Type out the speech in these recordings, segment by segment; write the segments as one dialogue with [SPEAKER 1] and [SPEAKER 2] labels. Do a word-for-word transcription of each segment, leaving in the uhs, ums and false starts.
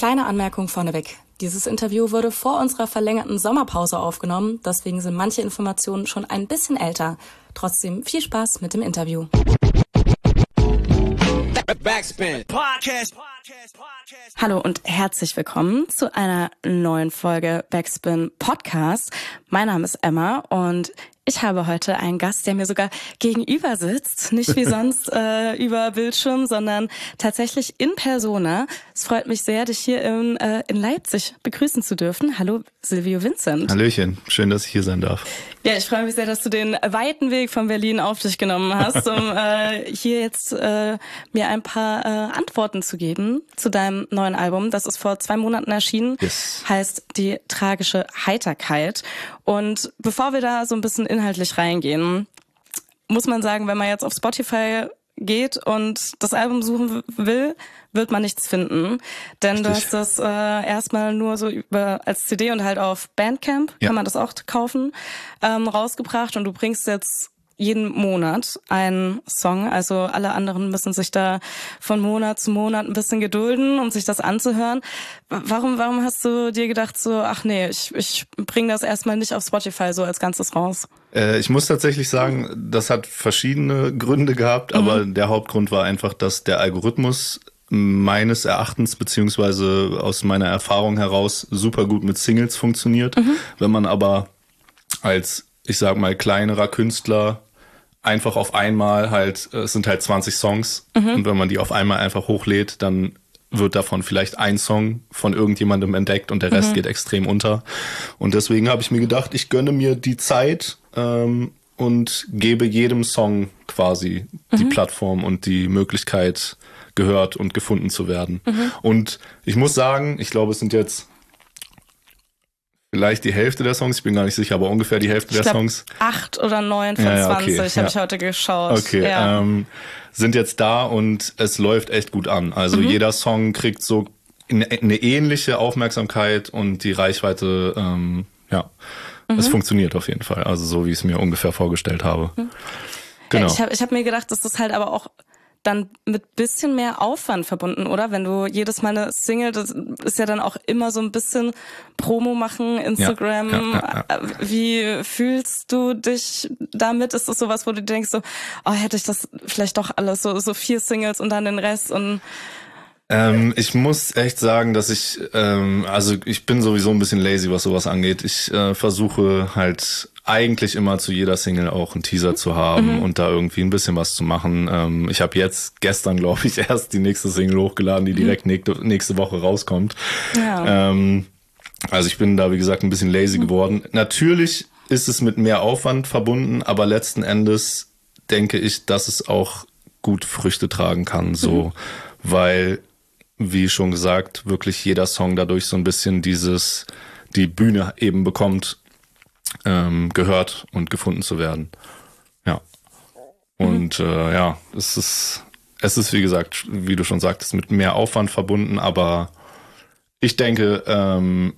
[SPEAKER 1] Kleine Anmerkung vorneweg. Dieses Interview wurde vor unserer verlängerten Sommerpause aufgenommen, deswegen sind manche Informationen schon ein bisschen älter. Trotzdem viel Spaß mit dem Interview. Backspin. Podcast. Hallo und herzlich willkommen zu einer neuen Folge Backspin Podcast. Mein Name ist Emma und ich habe heute einen Gast, der mir sogar gegenüber sitzt. Nicht wie sonst äh, über Bildschirm, sondern tatsächlich in Persona. Es freut mich sehr, dich hier in, äh, in Leipzig begrüßen zu dürfen. Hallo, Silvio Vincent.
[SPEAKER 2] Hallöchen, schön, dass ich hier sein darf.
[SPEAKER 1] Ja, ich freue mich sehr, dass du den weiten Weg von Berlin auf dich genommen hast, um äh, hier jetzt äh, mir ein paar äh, Antworten zu geben zu deinem neuen Album. Das ist vor zwei Monaten erschienen,
[SPEAKER 2] yes.
[SPEAKER 1] Heißt Die tragische Heiterkeit. Und bevor wir da so ein bisschen inhaltlich reingehen, muss man sagen, wenn man jetzt auf Spotify geht und das Album suchen will, wird man nichts finden. Denn Richtig. Du hast das äh, erstmal nur so über als C D und halt auf Bandcamp, ja. Kann man das auch kaufen, ähm, rausgebracht. Und du bringst jetzt jeden Monat einen Song. Also alle anderen müssen sich da von Monat zu Monat ein bisschen gedulden, um sich das anzuhören. Warum, warum hast du dir gedacht so, ach nee, ich, ich bringe das erstmal nicht auf Spotify so als Ganzes raus?
[SPEAKER 2] Äh, ich muss tatsächlich sagen, das hat verschiedene Gründe gehabt, mhm. aber der Hauptgrund war einfach, dass der Algorithmus meines Erachtens beziehungsweise aus meiner Erfahrung heraus super gut mit Singles funktioniert. Mhm. Wenn man aber als, ich sag mal, kleinerer Künstler einfach auf einmal halt, es sind halt zwanzig Songs mhm. und wenn man die auf einmal einfach hochlädt, dann wird davon vielleicht ein Song von irgendjemandem entdeckt und der Rest mhm. geht extrem unter. Und deswegen habe ich mir gedacht, ich gönne mir die Zeit ähm, und gebe jedem Song quasi mhm. die Plattform und die Möglichkeit, gehört und gefunden zu werden. Mhm. Und ich muss sagen, ich glaube, es sind jetzt vielleicht die Hälfte der Songs, ich bin gar nicht sicher, aber ungefähr die Hälfte
[SPEAKER 1] ich
[SPEAKER 2] der
[SPEAKER 1] glaub,
[SPEAKER 2] Songs.
[SPEAKER 1] Acht oder neun von
[SPEAKER 2] ja, ja,
[SPEAKER 1] zwanzig,
[SPEAKER 2] okay,
[SPEAKER 1] habe
[SPEAKER 2] ja.
[SPEAKER 1] ich heute geschaut.
[SPEAKER 2] Okay,
[SPEAKER 1] ja.
[SPEAKER 2] ähm, sind jetzt da und es läuft echt gut an. Also mhm. jeder Song kriegt so eine, eine ähnliche Aufmerksamkeit und die Reichweite, ähm, ja, mhm. es funktioniert auf jeden Fall. Also so, wie ich es mir ungefähr vorgestellt habe. Mhm. Genau.
[SPEAKER 1] Ja, ich habe ich hab mir gedacht, dass das halt aber auch dann mit bisschen mehr Aufwand verbunden, oder? Wenn du jedes Mal eine Single, das ist ja dann auch immer so ein bisschen Promo machen, Instagram.
[SPEAKER 2] Ja, ja, ja, ja.
[SPEAKER 1] Wie fühlst du dich damit? Ist das sowas, wo du denkst so, oh, hätte ich das vielleicht doch alles, so, so vier Singles und dann den Rest und...
[SPEAKER 2] Ähm, ich muss echt sagen, dass ich, ähm, also ich bin sowieso ein bisschen lazy, was sowas angeht. Ich äh, versuche halt eigentlich immer zu jeder Single auch einen Teaser zu haben mhm. und da irgendwie ein bisschen was zu machen. Ähm, ich habe jetzt gestern, glaube ich, erst die nächste Single hochgeladen, die direkt mhm. nächste, nächste Woche rauskommt. Ja. Ähm, also ich bin da, wie gesagt, ein bisschen lazy mhm. geworden. Natürlich ist es mit mehr Aufwand verbunden, aber letzten Endes denke ich, dass es auch gut Früchte tragen kann, so, mhm. weil, wie schon gesagt, wirklich jeder Song dadurch so ein bisschen dieses, die Bühne eben bekommt, ähm, gehört und gefunden zu werden. Ja. Und mhm. äh, ja, es ist, es ist, wie gesagt, wie du schon sagtest, mit mehr Aufwand verbunden, aber ich denke, ähm,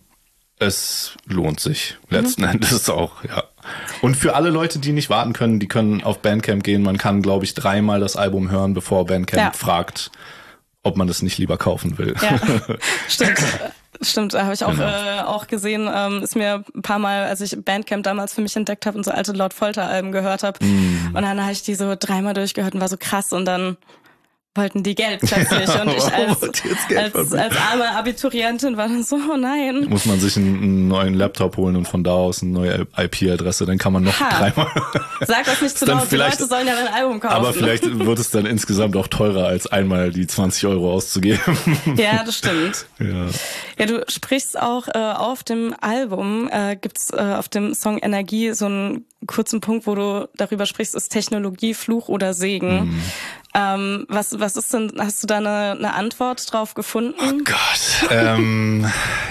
[SPEAKER 2] es lohnt sich letzten mhm. Endes auch, ja. Und für alle Leute, die nicht warten können, die können auf Bandcamp gehen. Man kann, glaube ich, dreimal das Album hören, bevor Bandcamp ja. fragt, ob man es nicht lieber kaufen will. Ja,
[SPEAKER 1] stimmt. Stimmt, da habe ich auch
[SPEAKER 2] genau.
[SPEAKER 1] äh, auch gesehen, ähm, ist mir ein paar Mal, als ich Bandcamp damals für mich entdeckt habe und so alte Lord Folter-Alben gehört habe. Mm. Und dann habe ich die so dreimal durchgehört und war so krass und dann wollten die Geld plötzlich und ich als, als, als arme Abiturientin war dann so, oh nein.
[SPEAKER 2] Muss man sich einen, einen neuen Laptop holen und von da aus eine neue I P-Adresse, dann kann man noch ha. dreimal.
[SPEAKER 1] Sag das nicht zu laut, die Leute sollen ja dein Album kaufen.
[SPEAKER 2] Aber vielleicht wird es dann insgesamt auch teurer, als einmal die zwanzig Euro auszugeben.
[SPEAKER 1] Ja, das stimmt.
[SPEAKER 2] Ja,
[SPEAKER 1] ja du sprichst auch äh, auf dem Album, äh, gibt's äh, auf dem Song Energie so einen kurzen Punkt, wo du darüber sprichst, ist Technologie Fluch oder Segen. Mm. Ähm, was, was ist denn, hast du da eine, eine Antwort drauf gefunden?
[SPEAKER 2] Oh Gott. ähm,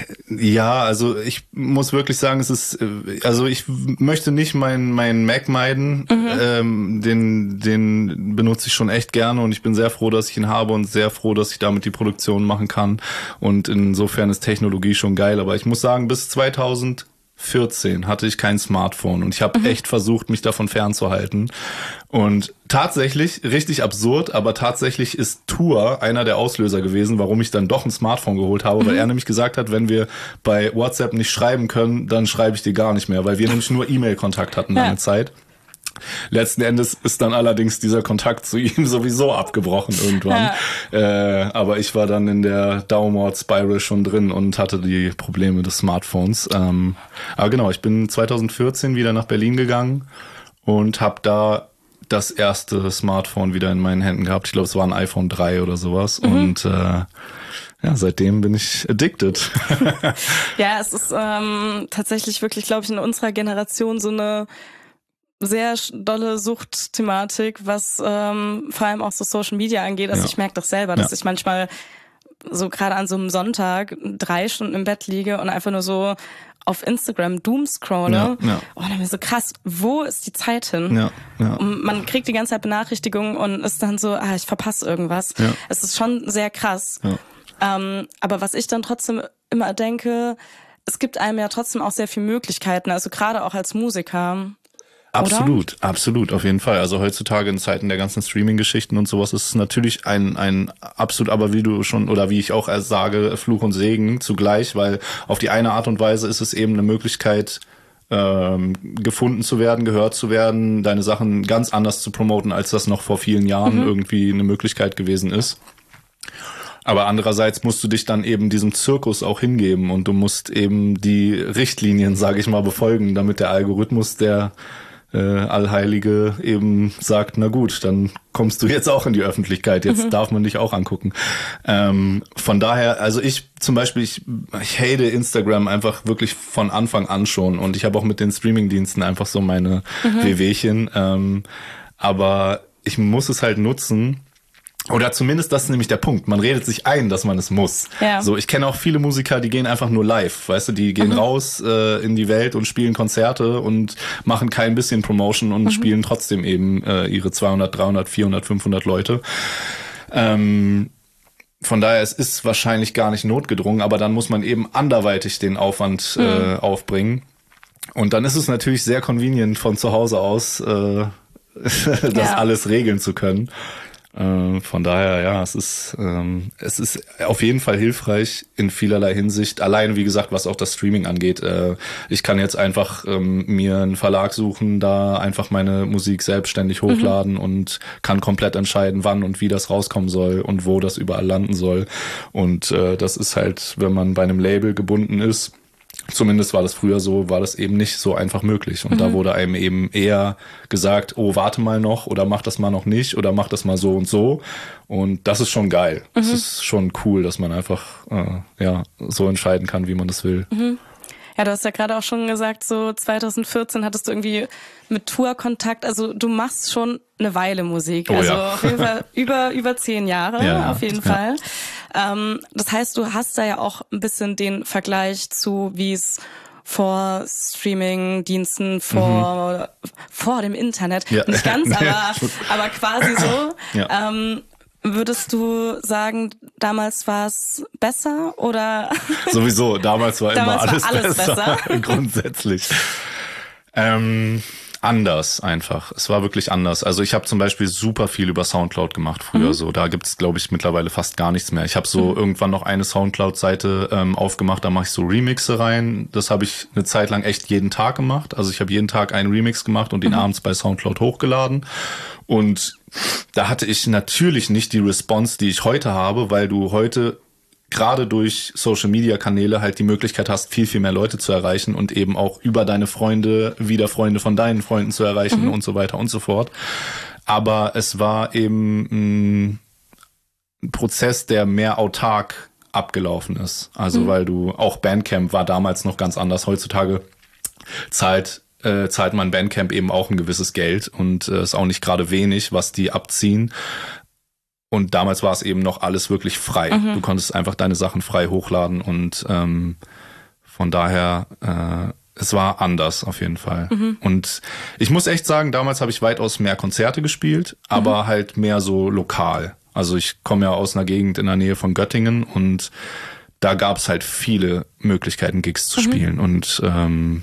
[SPEAKER 2] ja, also ich muss wirklich sagen, es ist, also ich möchte nicht meinen mein Mac meiden. Mhm. Ähm, den, den benutze ich schon echt gerne und ich bin sehr froh, dass ich ihn habe und sehr froh, dass ich damit die Produktion machen kann. Und insofern ist Technologie schon geil. Aber ich muss sagen, bis zweitausend vierzehn hatte ich kein Smartphone und ich habe mhm. echt versucht, mich davon fernzuhalten. Und tatsächlich, richtig absurd, aber tatsächlich ist Tour einer der Auslöser gewesen, warum ich dann doch ein Smartphone geholt habe, mhm. weil er nämlich gesagt hat, wenn wir bei WhatsApp nicht schreiben können, dann schreibe ich dir gar nicht mehr, weil wir nämlich nur E-Mail-Kontakt hatten lange ja. Zeit. Letzten Endes ist dann allerdings dieser Kontakt zu ihm sowieso abgebrochen irgendwann. Ja. Äh, aber ich war dann in der Downward-Spiral schon drin und hatte die Probleme des Smartphones. Ähm, aber genau, ich bin zwanzig vierzehn wieder nach Berlin gegangen und habe da das erste Smartphone wieder in meinen Händen gehabt. Ich glaube, es war ein iPhone drei oder sowas. Mhm. Und äh, ja, seitdem bin ich addicted.
[SPEAKER 1] Ja, es ist ähm, tatsächlich wirklich, glaube ich, in unserer Generation so eine sehr dolle Suchtthematik, was ähm, vor allem auch so Social Media angeht. Also ja. ich merke das selber, dass ja. ich manchmal so gerade an so einem Sonntag drei Stunden im Bett liege und einfach nur so auf Instagram doomscrolle. Ja, ja. Und dann bin ich so, krass, wo ist die Zeit hin? Ja, ja. Und man kriegt die ganze Zeit Benachrichtigungen und ist dann so, ah, ich verpasse irgendwas. Ja. Es ist schon sehr krass. Ja. Ähm, aber was ich dann trotzdem immer denke, es gibt einem ja trotzdem auch sehr viele Möglichkeiten, also gerade auch als Musiker.
[SPEAKER 2] Absolut, oder? Absolut, auf jeden Fall. Also heutzutage in Zeiten der ganzen Streaming-Geschichten und sowas ist es natürlich ein ein absolut, aber wie du schon, oder wie ich auch sage, Fluch und Segen zugleich, weil auf die eine Art und Weise ist es eben eine Möglichkeit, ähm, gefunden zu werden, gehört zu werden, deine Sachen ganz anders zu promoten, als das noch vor vielen Jahren mhm. irgendwie eine Möglichkeit gewesen ist. Aber andererseits musst du dich dann eben diesem Zirkus auch hingeben und du musst eben die Richtlinien, sage ich mal, befolgen, damit der Algorithmus, der äh, Allheilige, eben sagt, na gut, dann kommst du jetzt auch in die Öffentlichkeit, jetzt mhm. darf man dich auch angucken. Ähm, von daher, also ich zum Beispiel, ich, ich hate Instagram einfach wirklich von Anfang an schon und ich habe auch mit den Streamingdiensten einfach so meine mhm. Wehwehchen, ähm, aber ich muss es halt nutzen. Oder zumindest, das ist nämlich der Punkt. Man redet sich ein, dass man es muss. Ja. So, ich kenne auch viele Musiker, die gehen einfach nur live, weißt du, die gehen mhm. raus äh, in die Welt und spielen Konzerte und machen kein bisschen Promotion und mhm. spielen trotzdem eben äh, ihre zweihundert, dreihundert, vierhundert, fünfhundert Leute. Ähm, von daher, es ist wahrscheinlich gar nicht notgedrungen, aber dann muss man eben anderweitig den Aufwand mhm. äh, aufbringen. Und dann ist es natürlich sehr convenient von zu Hause aus, äh, das ja. alles regeln zu können. Äh, von daher, ja, es ist ähm, es ist auf jeden Fall hilfreich in vielerlei Hinsicht. Allein, wie gesagt, was auch das Streaming angeht. Äh, ich kann jetzt einfach ähm, mir einen Verlag suchen, da einfach meine Musik selbstständig hochladen mhm. und kann komplett entscheiden, wann und wie das rauskommen soll und wo das überall landen soll. Und äh, das ist halt, wenn man bei einem Label gebunden ist, zumindest war das früher so, war das eben nicht so einfach möglich. Und mhm. da wurde einem eben eher gesagt, oh, warte mal noch oder mach das mal noch nicht oder mach das mal so und so. Und das ist schon geil. Mhm. Das ist schon cool, dass man einfach äh, ja so entscheiden kann, wie man das will.
[SPEAKER 1] Mhm. Ja, du hast ja gerade auch schon gesagt, so zwanzig vierzehn hattest du irgendwie mit Tour Kontakt. Also du machst schon eine Weile Musik.
[SPEAKER 2] Oh,
[SPEAKER 1] also
[SPEAKER 2] ja.
[SPEAKER 1] auf jeden Fall über, über zehn Jahre,
[SPEAKER 2] ja,
[SPEAKER 1] auf jeden
[SPEAKER 2] ja.
[SPEAKER 1] Fall. Ähm, das heißt, du hast da ja auch ein bisschen den Vergleich zu, wie es vor Streaming-Diensten, vor, mhm. vor dem Internet.
[SPEAKER 2] Ja.
[SPEAKER 1] Nicht ganz, aber, aber quasi so.
[SPEAKER 2] Ja.
[SPEAKER 1] Ähm, Würdest du sagen, damals war es besser oder?
[SPEAKER 2] Sowieso, damals war
[SPEAKER 1] damals
[SPEAKER 2] immer alles,
[SPEAKER 1] war alles
[SPEAKER 2] besser,
[SPEAKER 1] besser.
[SPEAKER 2] Grundsätzlich. Ähm, anders einfach. Es war wirklich anders. Also ich habe zum Beispiel super viel über Soundcloud gemacht früher. Mhm. So, da gibt's, glaube ich, mittlerweile fast gar nichts mehr. Ich habe so mhm. irgendwann noch eine Soundcloud-Seite ähm, aufgemacht. Da mache ich so Remixe rein. Das habe ich eine Zeit lang echt jeden Tag gemacht. Also ich habe jeden Tag einen Remix gemacht und den mhm. abends bei Soundcloud hochgeladen. Und da hatte ich natürlich nicht die Response, die ich heute habe, weil du heute gerade durch Social-Media-Kanäle halt die Möglichkeit hast, viel, viel mehr Leute zu erreichen und eben auch über deine Freunde wieder Freunde von deinen Freunden zu erreichen mhm. und so weiter und so fort. Aber es war eben ein Prozess, der mehr autark abgelaufen ist. Also mhm. weil du, auch Bandcamp war damals noch ganz anders. Heutzutage zahlt äh, zahlt man Bandcamp eben auch ein gewisses Geld und äh, ist auch nicht gerade wenig, was die abziehen. Und damals war es eben noch alles wirklich frei. Mhm. Du konntest einfach deine Sachen frei hochladen und ähm, von daher, äh, es war anders auf jeden Fall. Mhm. Und ich muss echt sagen, damals habe ich weitaus mehr Konzerte gespielt, aber mhm. halt mehr so lokal. Also ich komme ja aus einer Gegend in der Nähe von Göttingen und da gab es halt viele Möglichkeiten, Gigs zu mhm. spielen. Und ähm,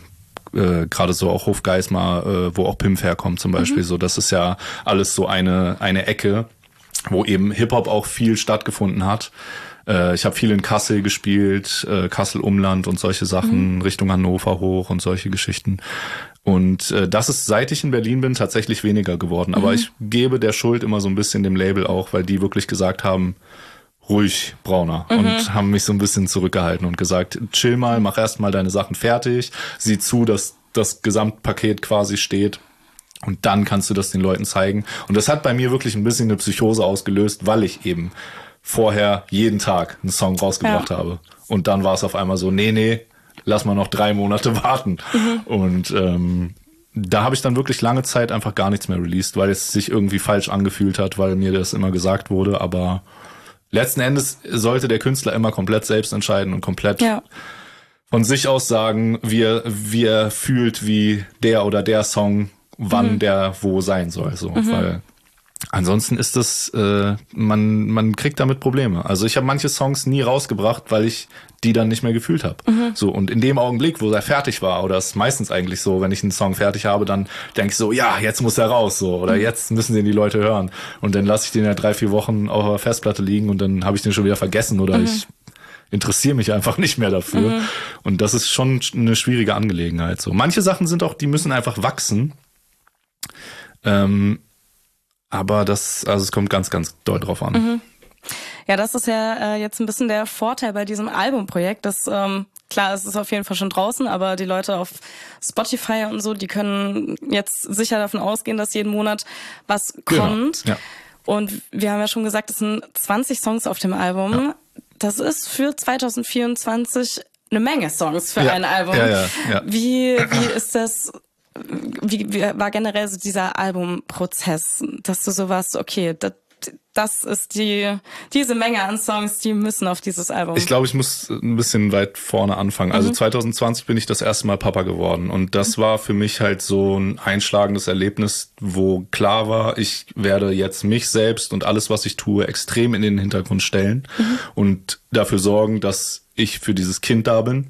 [SPEAKER 2] äh, gerade so auch Hofgeismar, äh, wo auch Pimp herkommt zum Beispiel. Mhm. So, das ist ja alles so eine eine Ecke, wo eben Hip-Hop auch viel stattgefunden hat. Äh, ich habe viel in Kassel gespielt, äh, Kassel Umland und solche Sachen, mhm. Richtung Hannover hoch und solche Geschichten. Und äh, das ist, seit ich in Berlin bin, tatsächlich weniger geworden. Aber mhm. ich gebe der Schuld immer so ein bisschen dem Label auch, weil die wirklich gesagt haben, ruhig, Brauner. Mhm. Und haben mich so ein bisschen zurückgehalten und gesagt, chill mal, mach erst mal deine Sachen fertig, sieh zu, dass das Gesamtpaket quasi steht. Und dann kannst du das den Leuten zeigen. Und das hat bei mir wirklich ein bisschen eine Psychose ausgelöst, weil ich eben vorher jeden Tag einen Song rausgebracht ja. habe. Und dann war es auf einmal so, nee, nee, lass mal noch drei Monate warten. Mhm. Und ähm, da habe ich dann wirklich lange Zeit einfach gar nichts mehr released, weil es sich irgendwie falsch angefühlt hat, weil mir das immer gesagt wurde. Aber letzten Endes sollte der Künstler immer komplett selbst entscheiden und komplett ja. von sich aus sagen, wie er, wie er fühlt, wie der oder der Song wann mhm. der wo sein soll. So, mhm. weil ansonsten ist das, äh, man man kriegt damit Probleme. Also ich habe manche Songs nie rausgebracht, weil ich die dann nicht mehr gefühlt habe. Mhm. So, und in dem Augenblick, wo er fertig war, oder ist meistens eigentlich so, wenn ich einen Song fertig habe, dann denke ich so, ja, jetzt muss er raus, so, oder mhm. jetzt müssen den die Leute hören. Und dann lasse ich den ja drei, vier Wochen auf der Festplatte liegen und dann habe ich den schon wieder vergessen oder mhm. ich interessiere mich einfach nicht mehr dafür. Mhm. Und das ist schon eine schwierige Angelegenheit. So, manche Sachen sind auch, die müssen einfach wachsen. Ähm, aber das, also es kommt ganz, ganz doll drauf an.
[SPEAKER 1] Mhm. Ja, das ist ja äh, jetzt ein bisschen der Vorteil bei diesem Albumprojekt. Das, ähm, klar, es ist auf jeden Fall schon draußen, aber die Leute auf Spotify und so, die können jetzt sicher davon ausgehen, dass jeden Monat was kommt. Genau. Ja. Und wir haben ja schon gesagt, es sind zwanzig Songs auf dem Album. Ja. Das ist für zwanzig vierundzwanzig eine Menge Songs für ja. ein Album.
[SPEAKER 2] Ja, ja, ja.
[SPEAKER 1] Wie, wie ist das... Wie, wie war generell so dieser Albumprozess, dass du so warst, okay, das, das ist die diese Menge an Songs, die müssen auf dieses Album.
[SPEAKER 2] Ich glaube, ich muss ein bisschen weit vorne anfangen. Also mhm. zwanzig zwanzig bin ich das erste Mal Papa geworden und das war für mich halt so ein einschlagendes Erlebnis, wo klar war, ich werde jetzt mich selbst und alles, was ich tue, extrem in den Hintergrund stellen mhm. und dafür sorgen, dass ich für dieses Kind da bin.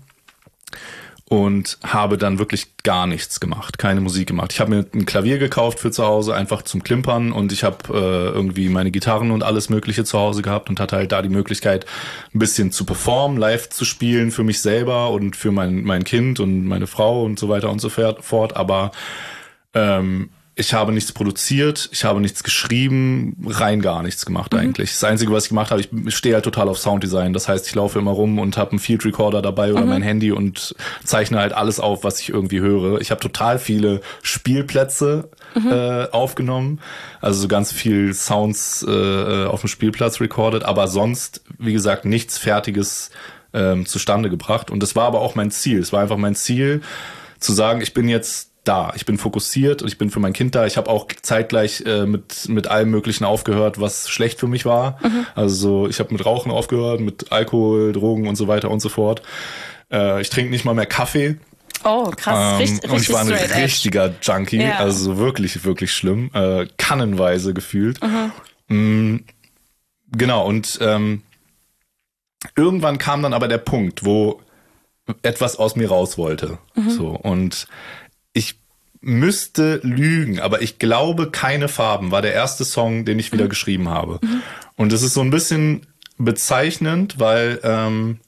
[SPEAKER 2] Und habe dann wirklich gar nichts gemacht, keine Musik gemacht. Ich habe mir ein Klavier gekauft für zu Hause, einfach zum Klimpern und ich habe äh, irgendwie meine Gitarren und alles Mögliche zu Hause gehabt und hatte halt da die Möglichkeit, ein bisschen zu performen, live zu spielen für mich selber und für mein mein Kind und meine Frau und so weiter und so fort. Aber ähm, ich habe nichts produziert, ich habe nichts geschrieben, rein gar nichts gemacht mhm. eigentlich. Das Einzige, was ich gemacht habe, ich stehe halt total auf Sounddesign. Das heißt, ich laufe immer rum und habe einen Field Recorder dabei oder mhm. mein Handy und zeichne halt alles auf, was ich irgendwie höre. Ich habe total viele Spielplätze mhm. äh, aufgenommen, also so ganz viel Sounds äh, auf dem Spielplatz recorded, aber sonst, wie gesagt, nichts Fertiges ähm, zustande gebracht. Und das war aber auch mein Ziel. Es war einfach mein Ziel, zu sagen, ich bin jetzt da. Ich bin fokussiert und ich bin für mein Kind da. Ich habe auch zeitgleich äh, mit mit allem Möglichen aufgehört, was schlecht für mich war. Mhm. Also ich habe mit Rauchen aufgehört, mit Alkohol, Drogen und so weiter und so fort. Äh, ich trinke nicht mal mehr Kaffee.
[SPEAKER 1] Oh, krass.
[SPEAKER 2] Ähm, richtig, und ich war ein richtiger
[SPEAKER 1] edge.
[SPEAKER 2] Junkie, ja. Also wirklich, wirklich schlimm. Äh, kannenweise gefühlt. Mhm. Mm, genau, und ähm, irgendwann kam dann aber der Punkt, wo etwas aus mir raus wollte. Mhm. So, und ich müsste lügen, aber ich glaube, Keine Farben war der erste Song, den ich wieder mhm. geschrieben habe. Mhm. Und es ist so ein bisschen bezeichnend, weil ähm,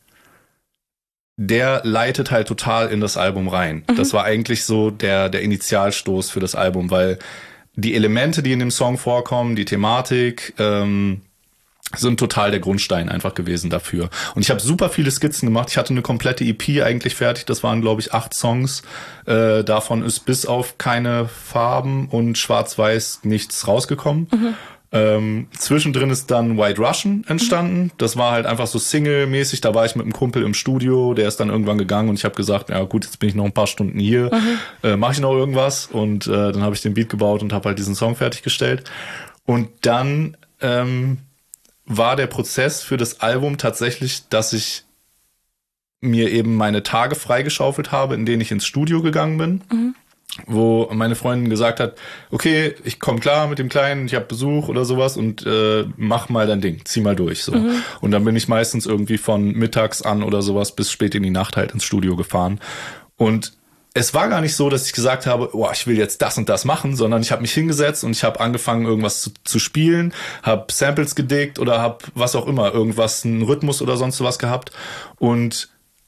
[SPEAKER 2] der leitet halt total in das Album rein. Mhm. Das war eigentlich so der der Initialstoß für das Album, weil die Elemente, die in dem Song vorkommen, die Thematik, ähm, sind total der Grundstein einfach gewesen dafür. Und ich habe super viele Skizzen gemacht. Ich hatte eine komplette E P eigentlich fertig. Das waren, glaube ich, acht Songs. Äh, davon ist bis auf Keine Farben und Schwarz-Weiß nichts rausgekommen. Mhm. Ähm, zwischendrin ist dann White Russian entstanden. Mhm. Das war halt einfach so Single-mäßig. Da war ich mit einem Kumpel im Studio. Der ist dann irgendwann gegangen und ich habe gesagt, ja gut, jetzt bin ich noch ein paar Stunden hier. Mhm. Äh, mache ich noch irgendwas? Und äh, dann habe ich den Beat gebaut und habe halt diesen Song fertiggestellt. Und dann ähm, war der Prozess für das Album tatsächlich, dass ich mir eben meine Tage freigeschaufelt habe, in denen ich ins Studio gegangen bin, mhm. wo meine Freundin gesagt hat, okay, ich komme klar mit dem Kleinen, ich habe Besuch oder sowas und äh, mach mal dein Ding, zieh mal durch. So. Mhm. Und dann bin ich meistens irgendwie von mittags an oder sowas bis spät in die Nacht halt ins Studio gefahren. Und es war gar nicht so, dass ich gesagt habe, oh, ich will jetzt das und das machen, sondern ich habe mich hingesetzt und ich habe angefangen, irgendwas zu, zu spielen, habe Samples gedickt oder habe was auch immer, irgendwas, einen Rhythmus oder sonst was gehabt. Und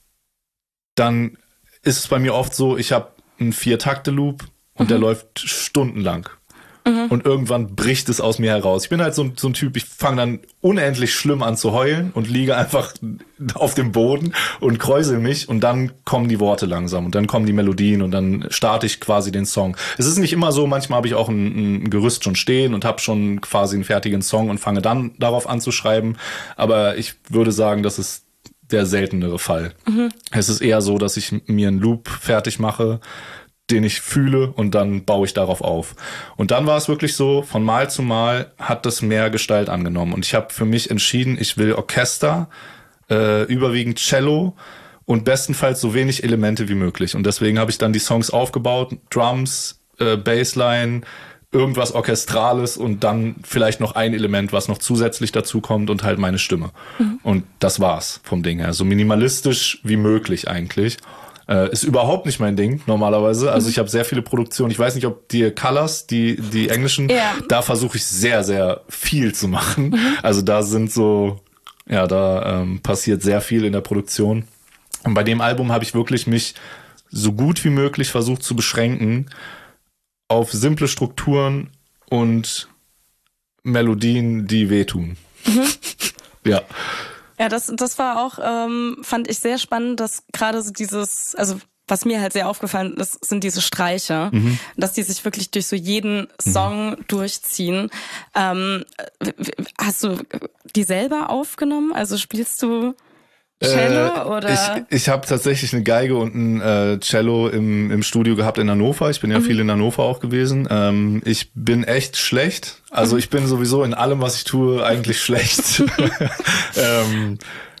[SPEAKER 2] dann ist es bei mir oft so, ich habe einen Vier-Takte-Loop und mhm. der läuft stundenlang. Mhm. Und irgendwann bricht es aus mir heraus. Ich bin halt so, so ein Typ, ich fange dann unendlich schlimm an zu heulen und liege einfach auf dem Boden und kräusel mich und dann kommen die Worte langsam und dann kommen die Melodien und dann starte ich quasi den Song. Es ist nicht immer so, manchmal habe ich auch ein, ein Gerüst schon stehen und habe schon quasi einen fertigen Song und fange dann darauf an zu schreiben. Aber ich würde sagen, das ist der seltenere Fall. Mhm. Es ist eher so, dass ich mir einen Loop fertig mache, den ich fühle und dann baue ich darauf auf. Und dann war es wirklich so, von Mal zu Mal hat das mehr Gestalt angenommen. Und ich habe für mich entschieden, ich will Orchester, äh, überwiegend Cello und bestenfalls so wenig Elemente wie möglich. Und deswegen habe ich dann die Songs aufgebaut, Drums, äh, Bassline, irgendwas Orchestrales und dann vielleicht noch ein Element, was noch zusätzlich dazu kommt und halt meine Stimme. Mhm. Und das war's vom Ding her. So minimalistisch wie möglich eigentlich. Äh, ist überhaupt nicht mein Ding, normalerweise. Also ich habe sehr viele Produktionen. Ich weiß nicht, ob die Colors, die die englischen, ja. da versuche ich sehr, sehr viel zu machen. Mhm. Also da sind so, ja, da ähm, passiert sehr viel in der Produktion. Und bei dem Album habe ich wirklich mich so gut wie möglich versucht zu beschränken auf simple Strukturen und Melodien, die wehtun. Mhm. Ja.
[SPEAKER 1] Ja, das, das war auch, ähm, fand ich sehr spannend, dass gerade so dieses, also was mir halt sehr aufgefallen ist, sind diese Streiche, mhm. dass die sich wirklich durch so jeden Song mhm. durchziehen. Ähm, hast du die selber aufgenommen? Also spielst du Cello äh, oder?
[SPEAKER 2] Ich, ich habe tatsächlich eine Geige und ein äh, Cello im, im Studio gehabt in Hannover. Ich bin ja mhm. viel in Hannover auch gewesen. Ähm, ich bin echt schlecht. Also ich bin sowieso in allem, was ich tue, eigentlich schlecht. ähm,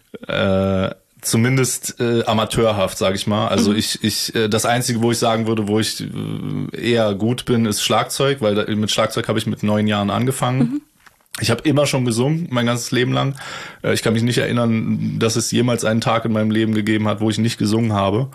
[SPEAKER 2] äh, zumindest äh, amateurhaft, sage ich mal. Also mhm. ich, ich, äh, das Einzige, wo ich sagen würde, wo ich äh, eher gut bin, ist Schlagzeug, weil da, mit Schlagzeug habe ich mit neun Jahren angefangen. Mhm. Ich habe immer schon gesungen, mein ganzes Leben lang. Ich kann mich nicht erinnern, dass es jemals einen Tag in meinem Leben gegeben hat, wo ich nicht gesungen habe.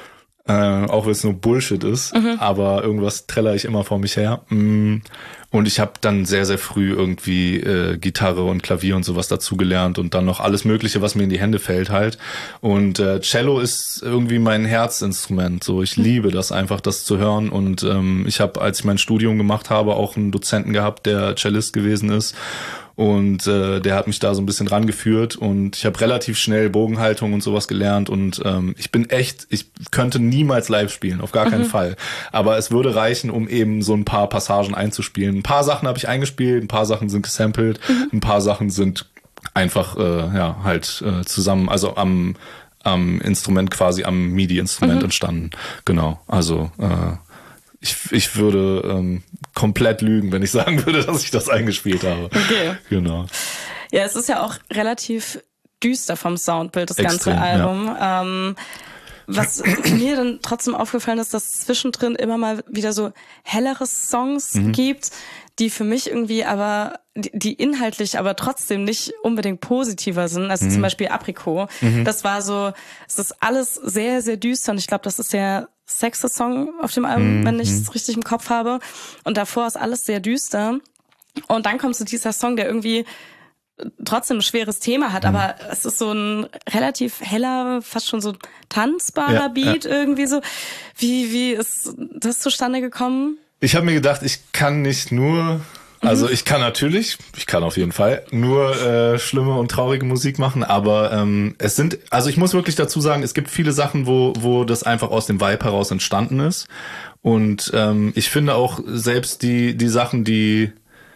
[SPEAKER 2] Äh, auch wenn es nur Bullshit ist. Mhm. Aber irgendwas träller ich immer vor mich her. Und ich habe dann sehr, sehr früh irgendwie äh, Gitarre und Klavier und sowas dazu gelernt und dann noch alles Mögliche, was mir in die Hände fällt halt. Und äh, Cello ist irgendwie mein Herzinstrument. So, ich mhm. liebe das einfach, das zu hören. Und ähm, ich habe, als ich mein Studium gemacht habe, auch einen Dozenten gehabt, der Cellist gewesen ist. Und äh, der hat mich da so ein bisschen rangeführt und ich habe relativ schnell Bogenhaltung und sowas gelernt und ähm, ich bin echt, ich könnte niemals live spielen, auf gar keinen mhm. Fall. Aber es würde reichen, um eben so ein paar Passagen einzuspielen. Ein paar Sachen habe ich eingespielt, ein paar Sachen sind gesampelt, mhm. ein paar Sachen sind einfach äh, ja halt äh, zusammen, also am am Instrument quasi, am MIDI-Instrument mhm. entstanden. Genau, also äh, Ich, ich würde ähm, komplett lügen, wenn ich sagen würde, dass ich das eingespielt habe. Okay. Genau.
[SPEAKER 1] Ja, es ist ja auch relativ düster vom Soundbild, das Extrem, ganze Album. Ja. Ähm, was mir dann trotzdem aufgefallen ist, dass es zwischendrin immer mal wieder so hellere Songs mhm. gibt, die für mich irgendwie aber, die, die inhaltlich aber trotzdem nicht unbedingt positiver sind. Also mhm. zum Beispiel Aprikot. Mhm. Das war so, es ist alles sehr, sehr düster und ich glaube, das ist der sechste Song auf dem Album, mhm. wenn ich es richtig im Kopf habe. Und davor ist alles sehr düster. Und dann kommt so dieser Song, der irgendwie trotzdem ein schweres Thema hat, mhm. aber es ist so ein relativ heller, fast schon so tanzbarer ja, Beat ja. irgendwie so. Wie, wie ist das zustande gekommen?
[SPEAKER 2] Ich habe mir gedacht, ich kann nicht nur, also ich kann natürlich, ich kann auf jeden Fall nur äh, schlimme und traurige Musik machen, aber ähm, es sind, also ich muss wirklich dazu sagen, es gibt viele Sachen, wo wo das einfach aus dem Vibe heraus entstanden ist und ähm, ich finde auch selbst die die Sachen, die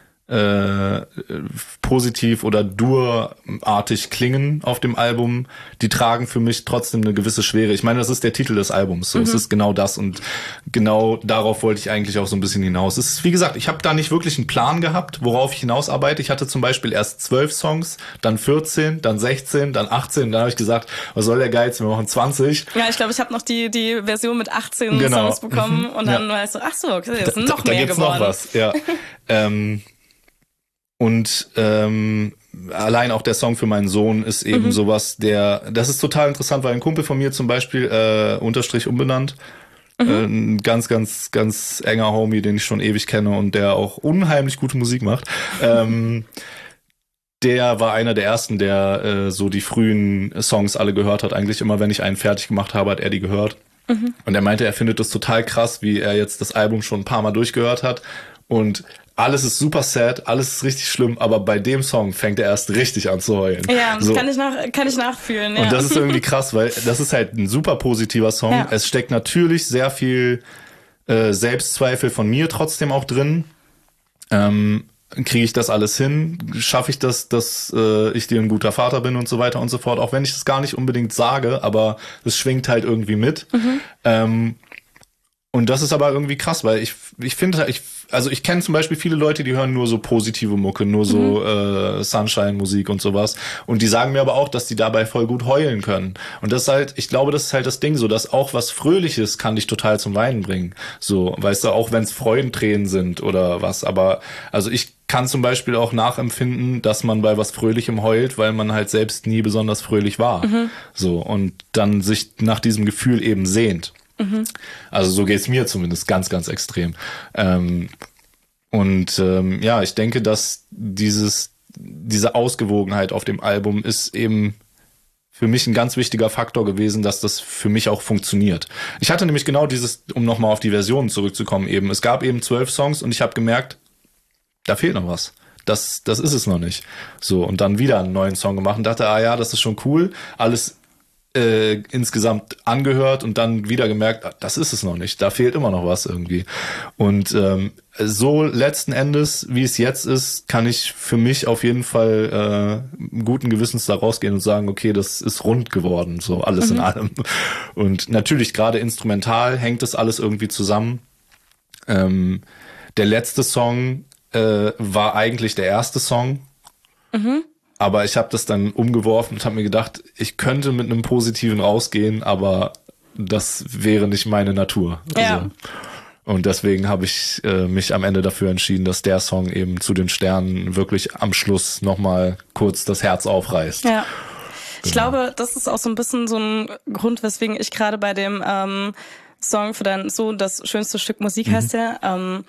[SPEAKER 2] äh, positiv oder Dur-artig klingen auf dem Album, die tragen für mich trotzdem eine gewisse Schwere. Ich meine, das ist der Titel des Albums, so mhm. es ist genau das und genau darauf wollte ich eigentlich auch so ein bisschen hinaus. Es ist, wie gesagt, ich habe da nicht wirklich einen Plan gehabt, worauf ich hinaus arbeite. Ich hatte zum Beispiel erst zwölf Songs, dann vierzehn, dann sechzehn, dann achtzehn, dann habe ich gesagt, was soll der Geiz, wir machen zwanzig.
[SPEAKER 1] Ja, ich glaube, ich habe noch die die Version mit achtzehn genau. Songs bekommen mhm. und dann ja. war ich so, ach so, okay, das sind noch da, mehr da gibt's geworden. Noch was,
[SPEAKER 2] ja. ähm, Und ähm, allein auch der Song für meinen Sohn ist eben mhm. sowas, der, das ist total interessant, weil ein Kumpel von mir zum Beispiel, äh, Unterstrich umbenannt, Mhm. Äh, ein ganz, ganz, ganz enger Homie, den ich schon ewig kenne und der auch unheimlich gute Musik macht. ähm, der war einer der ersten, der äh, so die frühen Songs alle gehört hat. Eigentlich immer, wenn ich einen fertig gemacht habe, hat er die gehört. Mhm. Und er meinte, er findet das total krass, wie er jetzt das Album schon ein paar Mal durchgehört hat. Und alles ist super sad, alles ist richtig schlimm, aber bei dem Song fängt er erst richtig an zu heulen.
[SPEAKER 1] Ja,
[SPEAKER 2] so.
[SPEAKER 1] kann ich nach, kann ich nachfühlen. Ja.
[SPEAKER 2] Und das ist irgendwie krass, weil das ist halt ein super positiver Song. Ja. Es steckt natürlich sehr viel äh, Selbstzweifel von mir trotzdem auch drin. Ähm, kriege ich das alles hin? Schaffe ich das, dass äh, ich dir ein guter Vater bin und so weiter und so fort? Auch wenn ich das gar nicht unbedingt sage, aber es schwingt halt irgendwie mit. Mhm. Ähm, Und das ist aber irgendwie krass, weil ich ich finde, ich also ich kenne zum Beispiel viele Leute, die hören nur so positive Mucke, nur so mhm. äh, Sunshine-Musik und sowas. Und die sagen mir aber auch, dass die dabei voll gut heulen können. Und das ist halt, ich glaube, das ist halt das Ding so, dass auch was Fröhliches kann dich total zum Weinen bringen. So, weißt du, auch wenn es Freudentränen sind oder was. Aber also ich kann zum Beispiel auch nachempfinden, dass man bei was Fröhlichem heult, weil man halt selbst nie besonders fröhlich war. Mhm. So, und dann sich nach diesem Gefühl eben sehnt. Mhm. Also so geht's mir zumindest ganz, ganz extrem. Ähm, und ähm, ja, ich denke, dass dieses diese Ausgewogenheit auf dem Album ist eben für mich ein ganz wichtiger Faktor gewesen, dass das für mich auch funktioniert. Ich hatte nämlich genau dieses, um nochmal auf die Versionen zurückzukommen eben, es gab eben zwölf Songs und ich habe gemerkt, da fehlt noch was. Das, das ist es noch nicht. So, und dann wieder einen neuen Song gemacht und dachte, ah ja, das ist schon cool. Alles Äh, insgesamt angehört und dann wieder gemerkt, das ist es noch nicht, da fehlt immer noch was irgendwie. Und ähm, so letzten Endes, wie es jetzt ist, kann ich für mich auf jeden Fall äh, guten Gewissens da rausgehen und sagen, okay, das ist rund geworden, so alles mhm. in allem. Und natürlich gerade instrumental hängt das alles irgendwie zusammen. Ähm, der letzte Song äh, war eigentlich der erste Song. Mhm. Aber ich habe das dann umgeworfen und habe mir gedacht, ich könnte mit einem Positiven rausgehen, aber das wäre nicht meine Natur.
[SPEAKER 1] Ja.
[SPEAKER 2] Also, und deswegen habe ich äh, mich am Ende dafür entschieden, dass der Song eben zu den Sternen wirklich am Schluss nochmal kurz das Herz aufreißt.
[SPEAKER 1] Ja. Ich genau. glaube, das ist auch so ein bisschen so ein Grund, weswegen ich gerade bei dem ähm, Song für deinen Sohn, das schönste Stück Musik mhm. heißt der, ähm,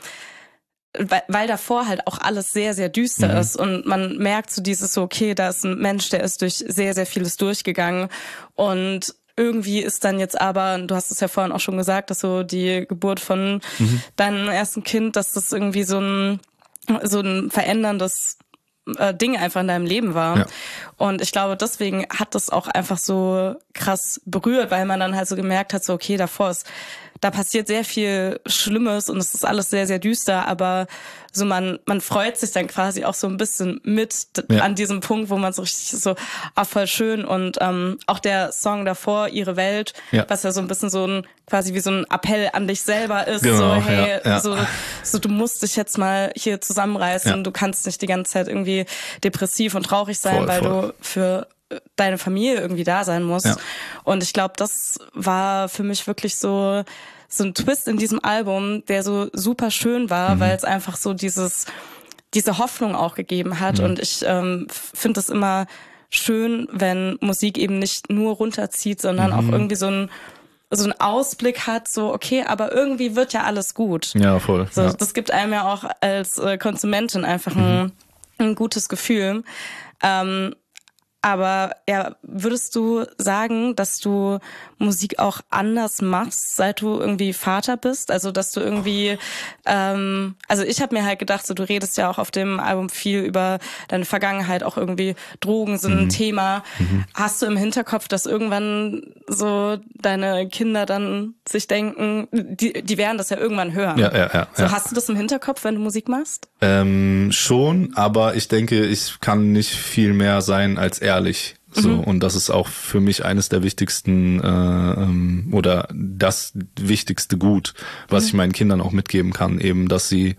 [SPEAKER 1] Weil, weil davor halt auch alles sehr, sehr düster mhm. ist und man merkt so dieses so, okay, da ist ein Mensch, der ist durch sehr, sehr vieles durchgegangen und irgendwie ist dann jetzt aber, du hast es ja vorhin auch schon gesagt, dass so die Geburt von mhm. deinem ersten Kind, dass das irgendwie so ein, so ein veränderndes äh, Ding einfach in deinem Leben war. Ja. Und ich glaube, deswegen hat das auch einfach so krass berührt, weil man dann halt so gemerkt hat, so okay, davor ist da passiert sehr viel Schlimmes und es ist alles sehr, sehr düster, aber so man man freut sich dann quasi auch so ein bisschen mit ja. an diesem Punkt, wo man so richtig so, ah, voll schön und ähm, auch der Song davor, Ihre Welt, ja. was ja so ein bisschen so ein, quasi wie so ein Appell an dich selber ist, genau, so hey, ja, ja. so so du musst dich jetzt mal hier zusammenreißen, ja. du kannst nicht die ganze Zeit irgendwie depressiv und traurig sein, voll, weil voll. du für deine Familie irgendwie da sein muss. Ja. Und ich glaube, das war für mich wirklich so so ein Twist in diesem Album, der so super schön war, mhm. weil es einfach so dieses diese Hoffnung auch gegeben hat. Mhm. Und ich ähm, finde es immer schön, wenn Musik eben nicht nur runterzieht, sondern mhm. auch irgendwie so ein so einen Ausblick hat, so okay, aber irgendwie wird ja alles gut.
[SPEAKER 2] Ja, voll.
[SPEAKER 1] So,
[SPEAKER 2] ja.
[SPEAKER 1] Das gibt einem ja auch als äh, Konsumentin einfach ein, mhm. ein gutes Gefühl. Ähm, Aber ja, würdest du sagen, dass du Musik auch anders machst, seit du irgendwie Vater bist? Also dass du irgendwie, ähm, also ich habe mir halt gedacht, so du redest ja auch auf dem Album viel über deine Vergangenheit, auch irgendwie Drogen sind mhm. ein Thema. Mhm. Hast du im Hinterkopf, dass irgendwann so deine Kinder dann sich denken, die, die werden das ja irgendwann hören?
[SPEAKER 2] Ja, ja, ja.
[SPEAKER 1] So
[SPEAKER 2] ja.
[SPEAKER 1] Hast du das im Hinterkopf, wenn du Musik machst?
[SPEAKER 2] Ähm, schon, aber ich denke, ich kann nicht viel mehr sein als ehrlich. So, mhm. und das ist auch für mich eines der wichtigsten äh, ähm, oder das wichtigste Gut, was mhm. ich meinen Kindern auch mitgeben kann, eben, dass sie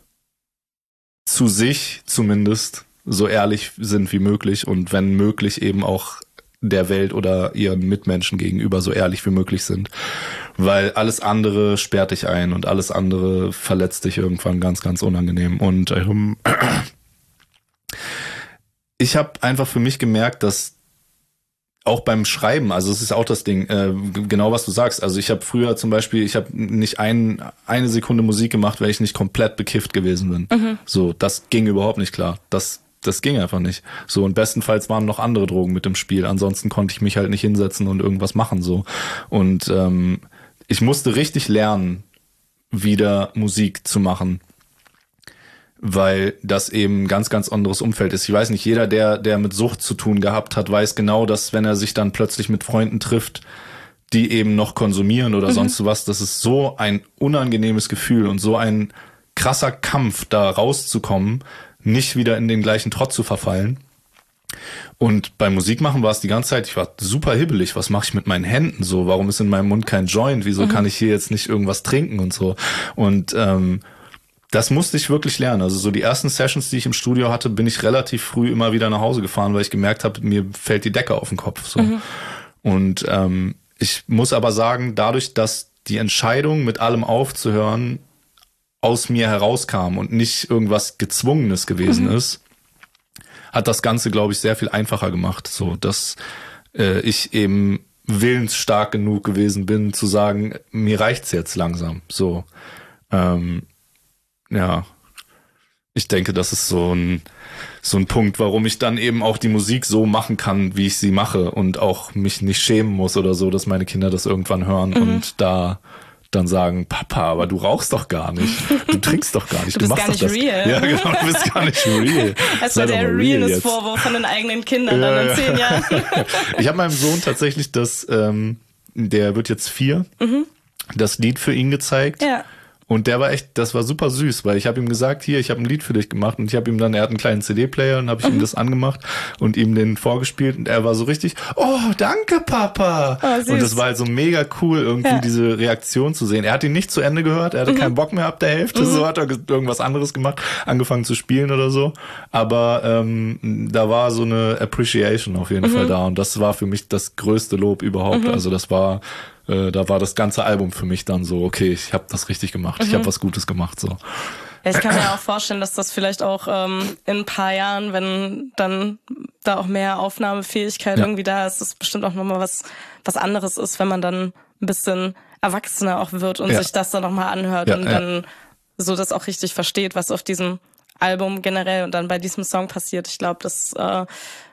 [SPEAKER 2] zu sich zumindest so ehrlich sind wie möglich und wenn möglich eben auch der Welt oder ihren Mitmenschen gegenüber so ehrlich wie möglich sind. Weil alles andere sperrt dich ein und alles andere verletzt dich irgendwann ganz, ganz unangenehm. Und ähm, ich habe einfach für mich gemerkt, dass auch beim Schreiben, also es ist auch das Ding, äh, genau was du sagst. Also ich habe früher zum Beispiel, ich habe nicht ein, eine Sekunde Musik gemacht, weil ich nicht komplett bekifft gewesen bin. Mhm. So, das ging überhaupt nicht klar. Das das ging einfach nicht. So, und bestenfalls waren noch andere Drogen mit im Spiel. Ansonsten konnte ich mich halt nicht hinsetzen und irgendwas machen. So. Und ähm, ich musste richtig lernen, wieder Musik zu machen, weil das eben ein ganz, ganz anderes Umfeld ist. Ich weiß nicht, jeder, der der mit Sucht zu tun gehabt hat, weiß genau, dass wenn er sich dann plötzlich mit Freunden trifft, die eben noch konsumieren oder mhm. sonst was, das ist so ein unangenehmes Gefühl und so ein krasser Kampf, da rauszukommen, nicht wieder in den gleichen Trott zu verfallen. Und beim Musikmachen war es die ganze Zeit, ich war super hibbelig, was mache ich mit meinen Händen so, warum ist in meinem Mund kein Joint, wieso mhm. kann ich hier jetzt nicht irgendwas trinken und so. Und ähm, das musste ich wirklich lernen. Also so die ersten Sessions, die ich im Studio hatte, bin ich relativ früh immer wieder nach Hause gefahren, weil ich gemerkt habe, mir fällt die Decke auf den Kopf. So. Mhm. Und ähm, ich muss aber sagen, dadurch, dass die Entscheidung, mit allem aufzuhören, aus mir herauskam und nicht irgendwas Gezwungenes gewesen mhm. ist, hat das Ganze, glaube ich, sehr viel einfacher gemacht. So, dass äh, ich eben willensstark genug gewesen bin, zu sagen, mir reicht's jetzt langsam. So, ähm, ja, ich denke, das ist so ein so ein Punkt, warum ich dann eben auch die Musik so machen kann, wie ich sie mache und auch mich nicht schämen muss oder so, dass meine Kinder das irgendwann hören mhm. und da dann sagen, Papa, aber du rauchst doch gar nicht, du trinkst doch gar nicht,
[SPEAKER 1] du, bist
[SPEAKER 2] du machst
[SPEAKER 1] gar nicht
[SPEAKER 2] doch das.
[SPEAKER 1] real.
[SPEAKER 2] Ja, genau, du bist gar nicht real.
[SPEAKER 1] Das war der Realness-Vorwurf von den eigenen Kindern ja, dann in zehn Jahren.
[SPEAKER 2] Ich habe meinem Sohn tatsächlich das, ähm, der wird jetzt vier, mhm. das Lied für ihn gezeigt. Ja. Und der war echt, das war super süß, weil ich habe ihm gesagt, hier, ich habe ein Lied für dich gemacht und ich habe ihm dann, er hat einen kleinen C D-Player und habe ich mhm. ihm das angemacht und ihm den vorgespielt und er war so richtig, oh, danke Papa. Oh, und das war halt so mega cool, irgendwie ja. diese Reaktion zu sehen. Er hat ihn nicht zu Ende gehört, er hatte mhm. keinen Bock mehr ab der Hälfte, mhm. so hat er irgendwas anderes gemacht, angefangen zu spielen oder so. Aber ähm, da war so eine Appreciation auf jeden mhm. Fall da und das war für mich das größte Lob überhaupt. Mhm. Also das war da war das ganze Album für mich dann so, okay, ich habe das richtig gemacht, mhm. ich habe was Gutes gemacht. So.
[SPEAKER 1] Ja, ich kann mir auch vorstellen, dass das vielleicht auch ähm, in ein paar Jahren, wenn dann da auch mehr Aufnahmefähigkeit ja. irgendwie da ist, das bestimmt auch nochmal was was anderes ist, wenn man dann ein bisschen erwachsener auch wird und ja. sich das dann nochmal anhört ja, und ja. dann so das auch richtig versteht, was auf diesem Album generell und dann bei diesem Song passiert. Ich glaube, das äh,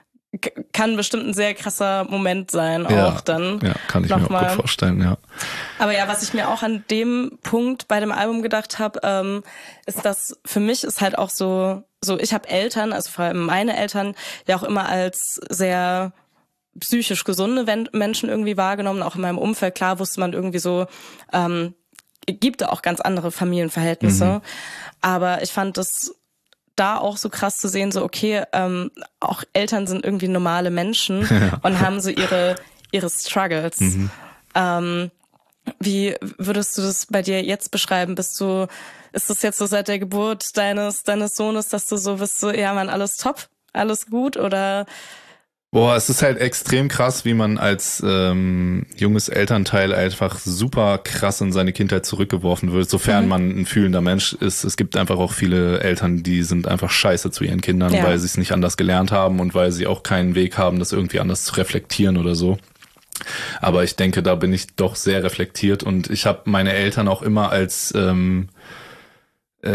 [SPEAKER 1] kann bestimmt ein sehr krasser Moment sein, auch
[SPEAKER 2] ja,
[SPEAKER 1] dann.
[SPEAKER 2] Ja, kann ich mir auch gut vorstellen, ja.
[SPEAKER 1] Aber ja, was ich mir auch an dem Punkt bei dem Album gedacht habe, ähm, ist, dass für mich ist halt auch so, so ich habe Eltern, also vor allem meine Eltern, ja auch immer als sehr psychisch gesunde Menschen irgendwie wahrgenommen, auch in meinem Umfeld. Klar wusste man irgendwie so, ähm, gibt da auch ganz andere Familienverhältnisse, mhm. aber ich fand das da auch so krass zu sehen, so okay, ähm, auch Eltern sind irgendwie normale Menschen ja. und haben so ihre ihre Struggles. Mhm. Ähm, wie würdest du das bei dir jetzt beschreiben? Bist du, ist das jetzt so seit der Geburt deines deines Sohnes, dass du so bist, so ja, man, alles top, alles gut oder?
[SPEAKER 2] Boah, es ist halt extrem krass, wie man als ähm, junges Elternteil einfach super krass in seine Kindheit zurückgeworfen wird, sofern mhm. man ein fühlender Mensch ist. Es gibt einfach auch viele Eltern, die sind einfach scheiße zu ihren Kindern, ja. weil sie es nicht anders gelernt haben und weil sie auch keinen Weg haben, das irgendwie anders zu reflektieren oder so. Aber ich denke, da bin ich doch sehr reflektiert und ich habe meine Eltern auch immer als, ähm, äh,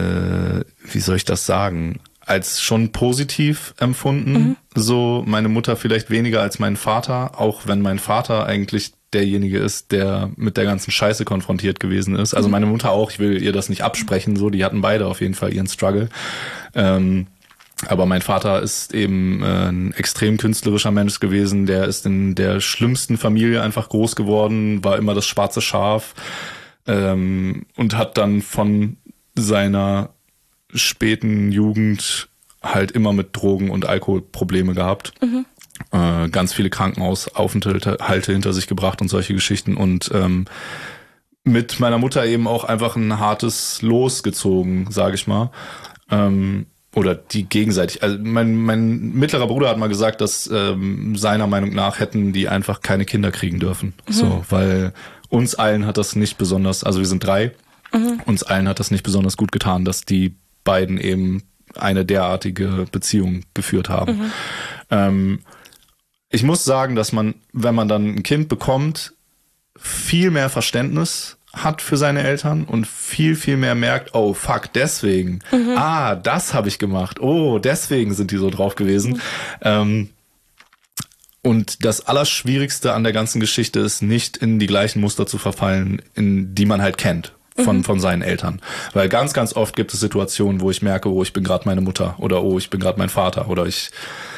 [SPEAKER 2] wie soll ich das sagen, als schon positiv empfunden. Mhm. So meine Mutter vielleicht weniger als mein Vater, auch wenn mein Vater eigentlich derjenige ist, der mit der ganzen Scheiße konfrontiert gewesen ist. Also meine Mutter auch, ich will ihr das nicht absprechen, so, die hatten beide auf jeden Fall ihren Struggle. Ähm, aber mein Vater ist eben äh, ein extrem künstlerischer Mensch gewesen, der ist in der schlimmsten Familie einfach groß geworden, war immer das schwarze Schaf ähm, und hat dann von seiner späten Jugend halt immer mit Drogen- und Alkoholprobleme gehabt. Mhm. Äh, ganz viele Krankenhausaufenthalte hinter sich gebracht und solche Geschichten und ähm, mit meiner Mutter eben auch einfach ein hartes Los gezogen, sage ich mal. Ähm, oder die gegenseitig. Also mein, mein mittlerer Bruder hat mal gesagt, dass ähm, seiner Meinung nach hätten die einfach keine Kinder kriegen dürfen. Mhm. So, weil uns allen hat das nicht besonders, also wir sind drei, mhm. uns allen hat das nicht besonders gut getan, dass die beiden eben eine derartige Beziehung geführt haben. Mhm. Ähm, ich muss sagen, dass man, wenn man dann ein Kind bekommt, viel mehr Verständnis hat für seine Eltern und viel, viel mehr merkt, oh fuck, deswegen, mhm. ah, das habe ich gemacht, oh, deswegen sind die so drauf gewesen. Mhm. Ähm, und das Allerschwierigste an der ganzen Geschichte ist, nicht in die gleichen Muster zu verfallen, in die man halt kennt von, mhm. von seinen Eltern. Weil ganz, ganz oft gibt es Situationen, wo ich merke, oh, ich bin gerade meine Mutter oder oh, ich bin gerade mein Vater oder ich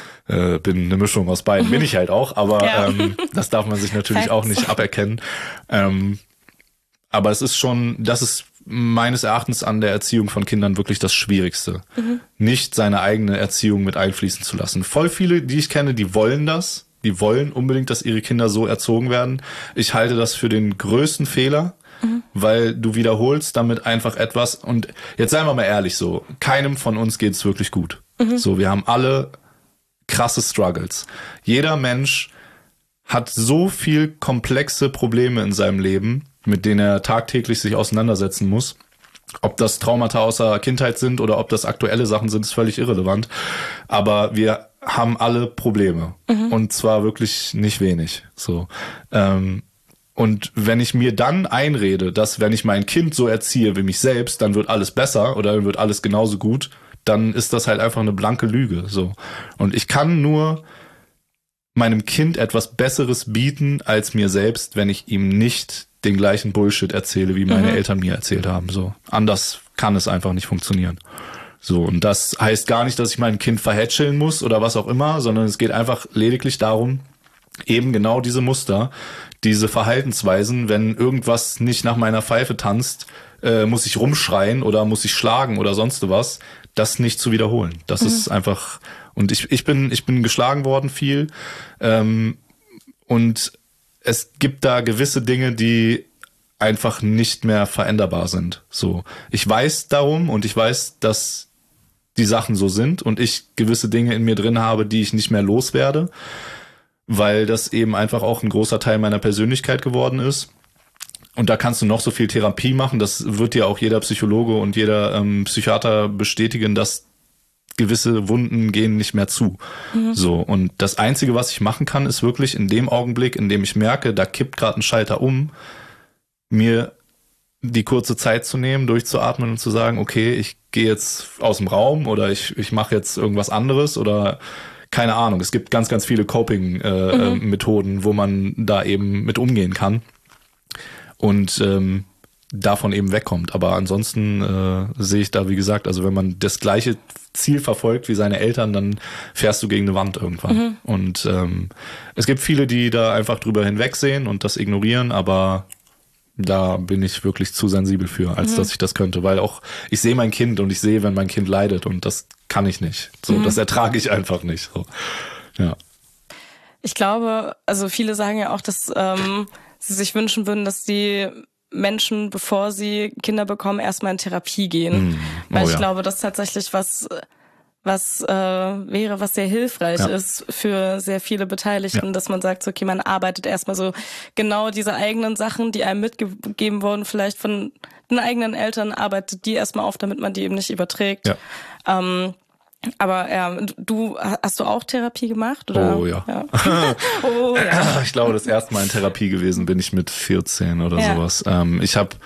[SPEAKER 2] äh, bin eine Mischung aus beiden. Mhm. Bin ich halt auch, aber ja. ähm, das darf man sich natürlich auch nicht aberkennen. Ähm, aber es ist schon, das ist meines Erachtens an der Erziehung von Kindern wirklich das Schwierigste. Mhm. Nicht seine eigene Erziehung mit einfließen zu lassen. Voll viele, die ich kenne, die wollen das. Die wollen unbedingt, dass ihre Kinder so erzogen werden. Ich halte das für den größten Fehler, mhm. weil du wiederholst damit einfach etwas. Und jetzt seien wir mal ehrlich so, keinem von uns geht's wirklich gut. Mhm. So, wir haben alle krasse Struggles. Jeder Mensch hat so viel komplexe Probleme in seinem Leben, mit denen er tagtäglich sich auseinandersetzen muss. Ob das Traumata aus der Kindheit sind oder ob das aktuelle Sachen sind, ist völlig irrelevant. Aber wir haben alle Probleme. Mhm. Und zwar wirklich nicht wenig. So. Ähm, und wenn ich mir dann einrede, dass wenn ich mein Kind so erziehe wie mich selbst, dann wird alles besser oder dann wird alles genauso gut, dann ist das halt einfach eine blanke Lüge. So. Und ich kann nur meinem Kind etwas Besseres bieten als mir selbst, wenn ich ihm nicht den gleichen Bullshit erzähle, wie meine mhm. Eltern mir erzählt haben. So, anders kann es einfach nicht funktionieren. So, und das heißt gar nicht, dass ich mein Kind verhätscheln muss oder was auch immer, sondern es geht einfach lediglich darum, eben genau diese Muster, diese Verhaltensweisen, wenn irgendwas nicht nach meiner Pfeife tanzt, äh, muss ich rumschreien oder muss ich schlagen oder sonst was, das nicht zu wiederholen. Das mhm. ist einfach, und ich, ich bin, ich bin geschlagen worden viel, ähm, und es gibt da gewisse Dinge, die einfach nicht mehr veränderbar sind. So, ich weiß darum und ich weiß, dass die Sachen so sind und ich gewisse Dinge in mir drin habe, die ich nicht mehr loswerde, weil das eben einfach auch ein großer Teil meiner Persönlichkeit geworden ist. Und da kannst du noch so viel Therapie machen. Das wird dir auch jeder Psychologe und jeder ähm, Psychiater bestätigen, dass gewisse Wunden gehen nicht mehr zu. Mhm. So, und das Einzige, was ich machen kann, ist wirklich in dem Augenblick, in dem ich merke, da kippt gerade ein Schalter um, mir die kurze Zeit zu nehmen, durchzuatmen und zu sagen, okay, ich gehe jetzt aus dem Raum oder ich, ich mache jetzt irgendwas anderes oder keine Ahnung. Es gibt ganz, ganz viele Coping-Methoden, äh, mhm. wo man da eben mit umgehen kann und ähm, davon eben wegkommt. Aber ansonsten äh, sehe ich da, wie gesagt, also wenn man das gleiche Ziel verfolgt wie seine Eltern, dann fährst du gegen eine Wand irgendwann. Mhm. Und ähm, es gibt viele, die da einfach drüber hinwegsehen und das ignorieren, aber da bin ich wirklich zu sensibel für, als mhm. dass ich das könnte. Weil auch, ich sehe mein Kind und ich sehe, wenn mein Kind leidet und das kann ich nicht. So, mhm. das ertrage ich einfach nicht. So. Ja.
[SPEAKER 1] Ich glaube, also viele sagen ja auch, dass ähm, sie sich wünschen würden, dass die Menschen, bevor sie Kinder bekommen, erstmal in Therapie gehen. Mm. Oh, Weil ich ja. glaube, das ist tatsächlich was, was äh, wäre, was sehr hilfreich ja. ist für sehr viele Beteiligten, ja. dass man sagt, okay, man arbeitet erstmal so genau diese eigenen Sachen, die einem mitgegeben wurden, vielleicht von den eigenen Eltern, arbeitet die erstmal auf, damit man die eben nicht überträgt. Ja. Ähm, Aber ja, du, hast du auch Therapie gemacht? Oder?
[SPEAKER 2] Oh ja. ja. oh, ja. Ich glaube, das erste Mal in Therapie gewesen bin ich mit vierzehn oder ja. sowas. Ähm, ich habe,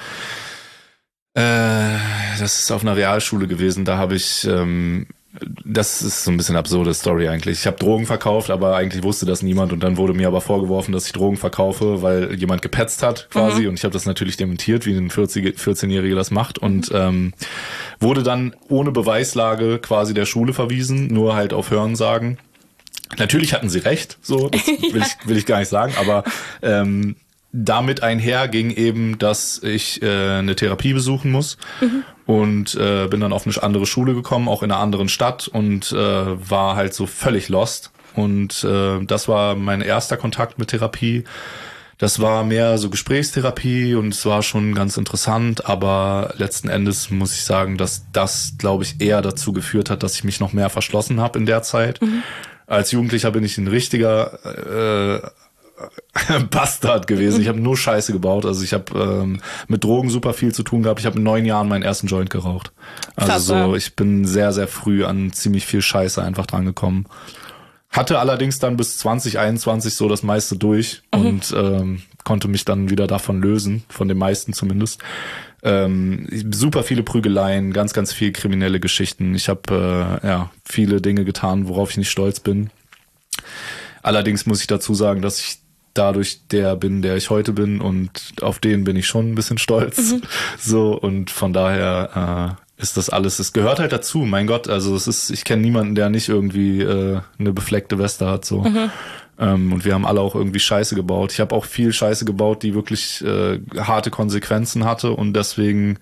[SPEAKER 2] äh, das ist auf einer Realschule gewesen, da habe ich, ähm, das ist so ein bisschen absurde Story eigentlich. Ich habe Drogen verkauft, aber eigentlich wusste das niemand und dann wurde mir aber vorgeworfen, dass ich Drogen verkaufe, weil jemand gepetzt hat quasi mhm. und ich habe das natürlich dementiert, wie ein vierzehnjähriger das macht und ähm, wurde dann ohne Beweislage quasi der Schule verwiesen, nur halt auf Hörensagen. Natürlich hatten sie recht, so, das will ja. ich will ich gar nicht sagen, aber ähm, damit einher ging eben, dass ich äh, eine Therapie besuchen muss mhm. und äh, bin dann auf eine andere Schule gekommen, auch in einer anderen Stadt und äh, war halt so völlig lost. Und äh, das war mein erster Kontakt mit Therapie. Das war mehr so Gesprächstherapie und es war schon ganz interessant, aber letzten Endes muss ich sagen, dass das, glaube ich, eher dazu geführt hat, dass ich mich noch mehr verschlossen habe in der Zeit. Mhm. Als Jugendlicher bin ich ein richtiger äh, Bastard gewesen. Ich habe nur Scheiße gebaut. Also ich habe ähm, mit Drogen super viel zu tun gehabt. Ich habe in neun Jahren meinen ersten Joint geraucht. Also Krass, so, ich bin sehr, sehr früh an ziemlich viel Scheiße einfach dran gekommen. Hatte allerdings dann bis zwanzig einundzwanzig so das meiste durch mhm. und ähm, konnte mich dann wieder davon lösen, von den meisten zumindest. Ähm, super viele Prügeleien, ganz, ganz viel kriminelle Geschichten. Ich habe äh, ja viele Dinge getan, worauf ich nicht stolz bin. Allerdings muss ich dazu sagen, dass ich dadurch der bin, der ich heute bin und auf den bin ich schon ein bisschen stolz. Mhm. So und von daher äh, ist das alles, es gehört halt dazu, mein Gott, also es ist, ich kenne niemanden, der nicht irgendwie äh, eine befleckte Weste hat, so. Mhm. Ähm, und wir haben alle auch irgendwie Scheiße gebaut. Ich habe auch viel Scheiße gebaut, die wirklich äh, harte Konsequenzen hatte und deswegen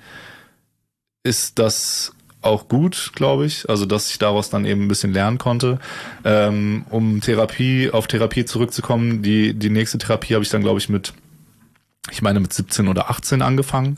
[SPEAKER 2] ist das auch gut, glaube ich, also dass ich daraus dann eben ein bisschen lernen konnte. Ähm, um Therapie, auf Therapie zurückzukommen, die, die nächste Therapie habe ich dann, glaube ich, mit, ich meine mit siebzehn oder achtzehn angefangen.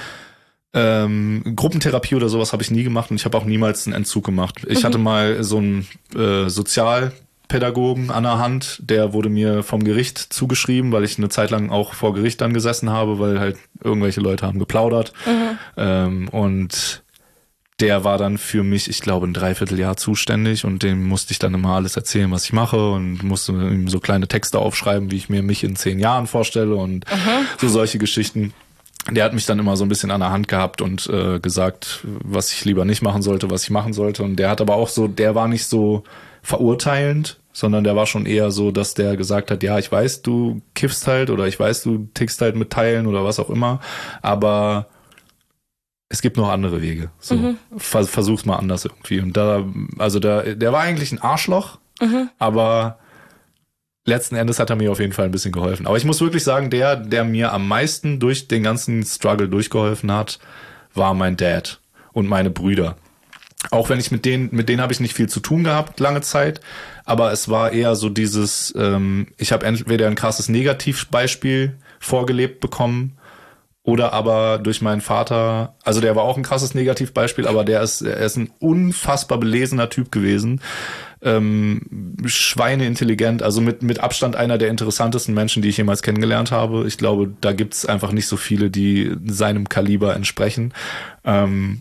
[SPEAKER 2] Ähm, Gruppentherapie oder sowas habe ich nie gemacht und ich habe auch niemals einen Entzug gemacht. Ich mhm. hatte mal so einen äh, Sozialpädagogen an der Hand, der wurde mir vom Gericht zugeschrieben, weil ich eine Zeit lang auch vor Gericht dann gesessen habe, weil halt irgendwelche Leute haben geplaudert. Mhm. Ähm, und der war dann für mich, ich glaube, ein Dreivierteljahr zuständig und dem musste ich dann immer alles erzählen, was ich mache und musste ihm so kleine Texte aufschreiben, wie ich mir mich in zehn Jahren vorstelle und mhm. so solche Geschichten. Der hat mich dann immer so ein bisschen an der Hand gehabt und äh, gesagt, was ich lieber nicht machen sollte, was ich machen sollte. Und der hat aber auch so, der war nicht so verurteilend, sondern der war schon eher so, dass der gesagt hat, ja, ich weiß, du kiffst halt oder ich weiß, du tickst halt mit Teilen oder was auch immer, aber es gibt noch andere Wege. So, mhm. Vers- versuch's mal anders irgendwie. Und da, also der, der war eigentlich ein Arschloch, mhm. aber letzten Endes hat er mir auf jeden Fall ein bisschen geholfen. Aber ich muss wirklich sagen, der, der mir am meisten durch den ganzen Struggle durchgeholfen hat, war mein Dad und meine Brüder. Auch wenn ich mit denen, mit denen habe ich nicht viel zu tun gehabt, lange Zeit. Aber es war eher so dieses, ähm, ich habe entweder ein krasses Negativbeispiel vorgelebt bekommen oder aber durch meinen Vater, also der war auch ein krasses Negativbeispiel, aber der ist, er ist ein unfassbar belesener Typ gewesen. Ähm, schweineintelligent, also mit mit Abstand einer der interessantesten Menschen, die ich jemals kennengelernt habe. Ich glaube, da gibt's einfach nicht so viele, die seinem Kaliber entsprechen. Ähm,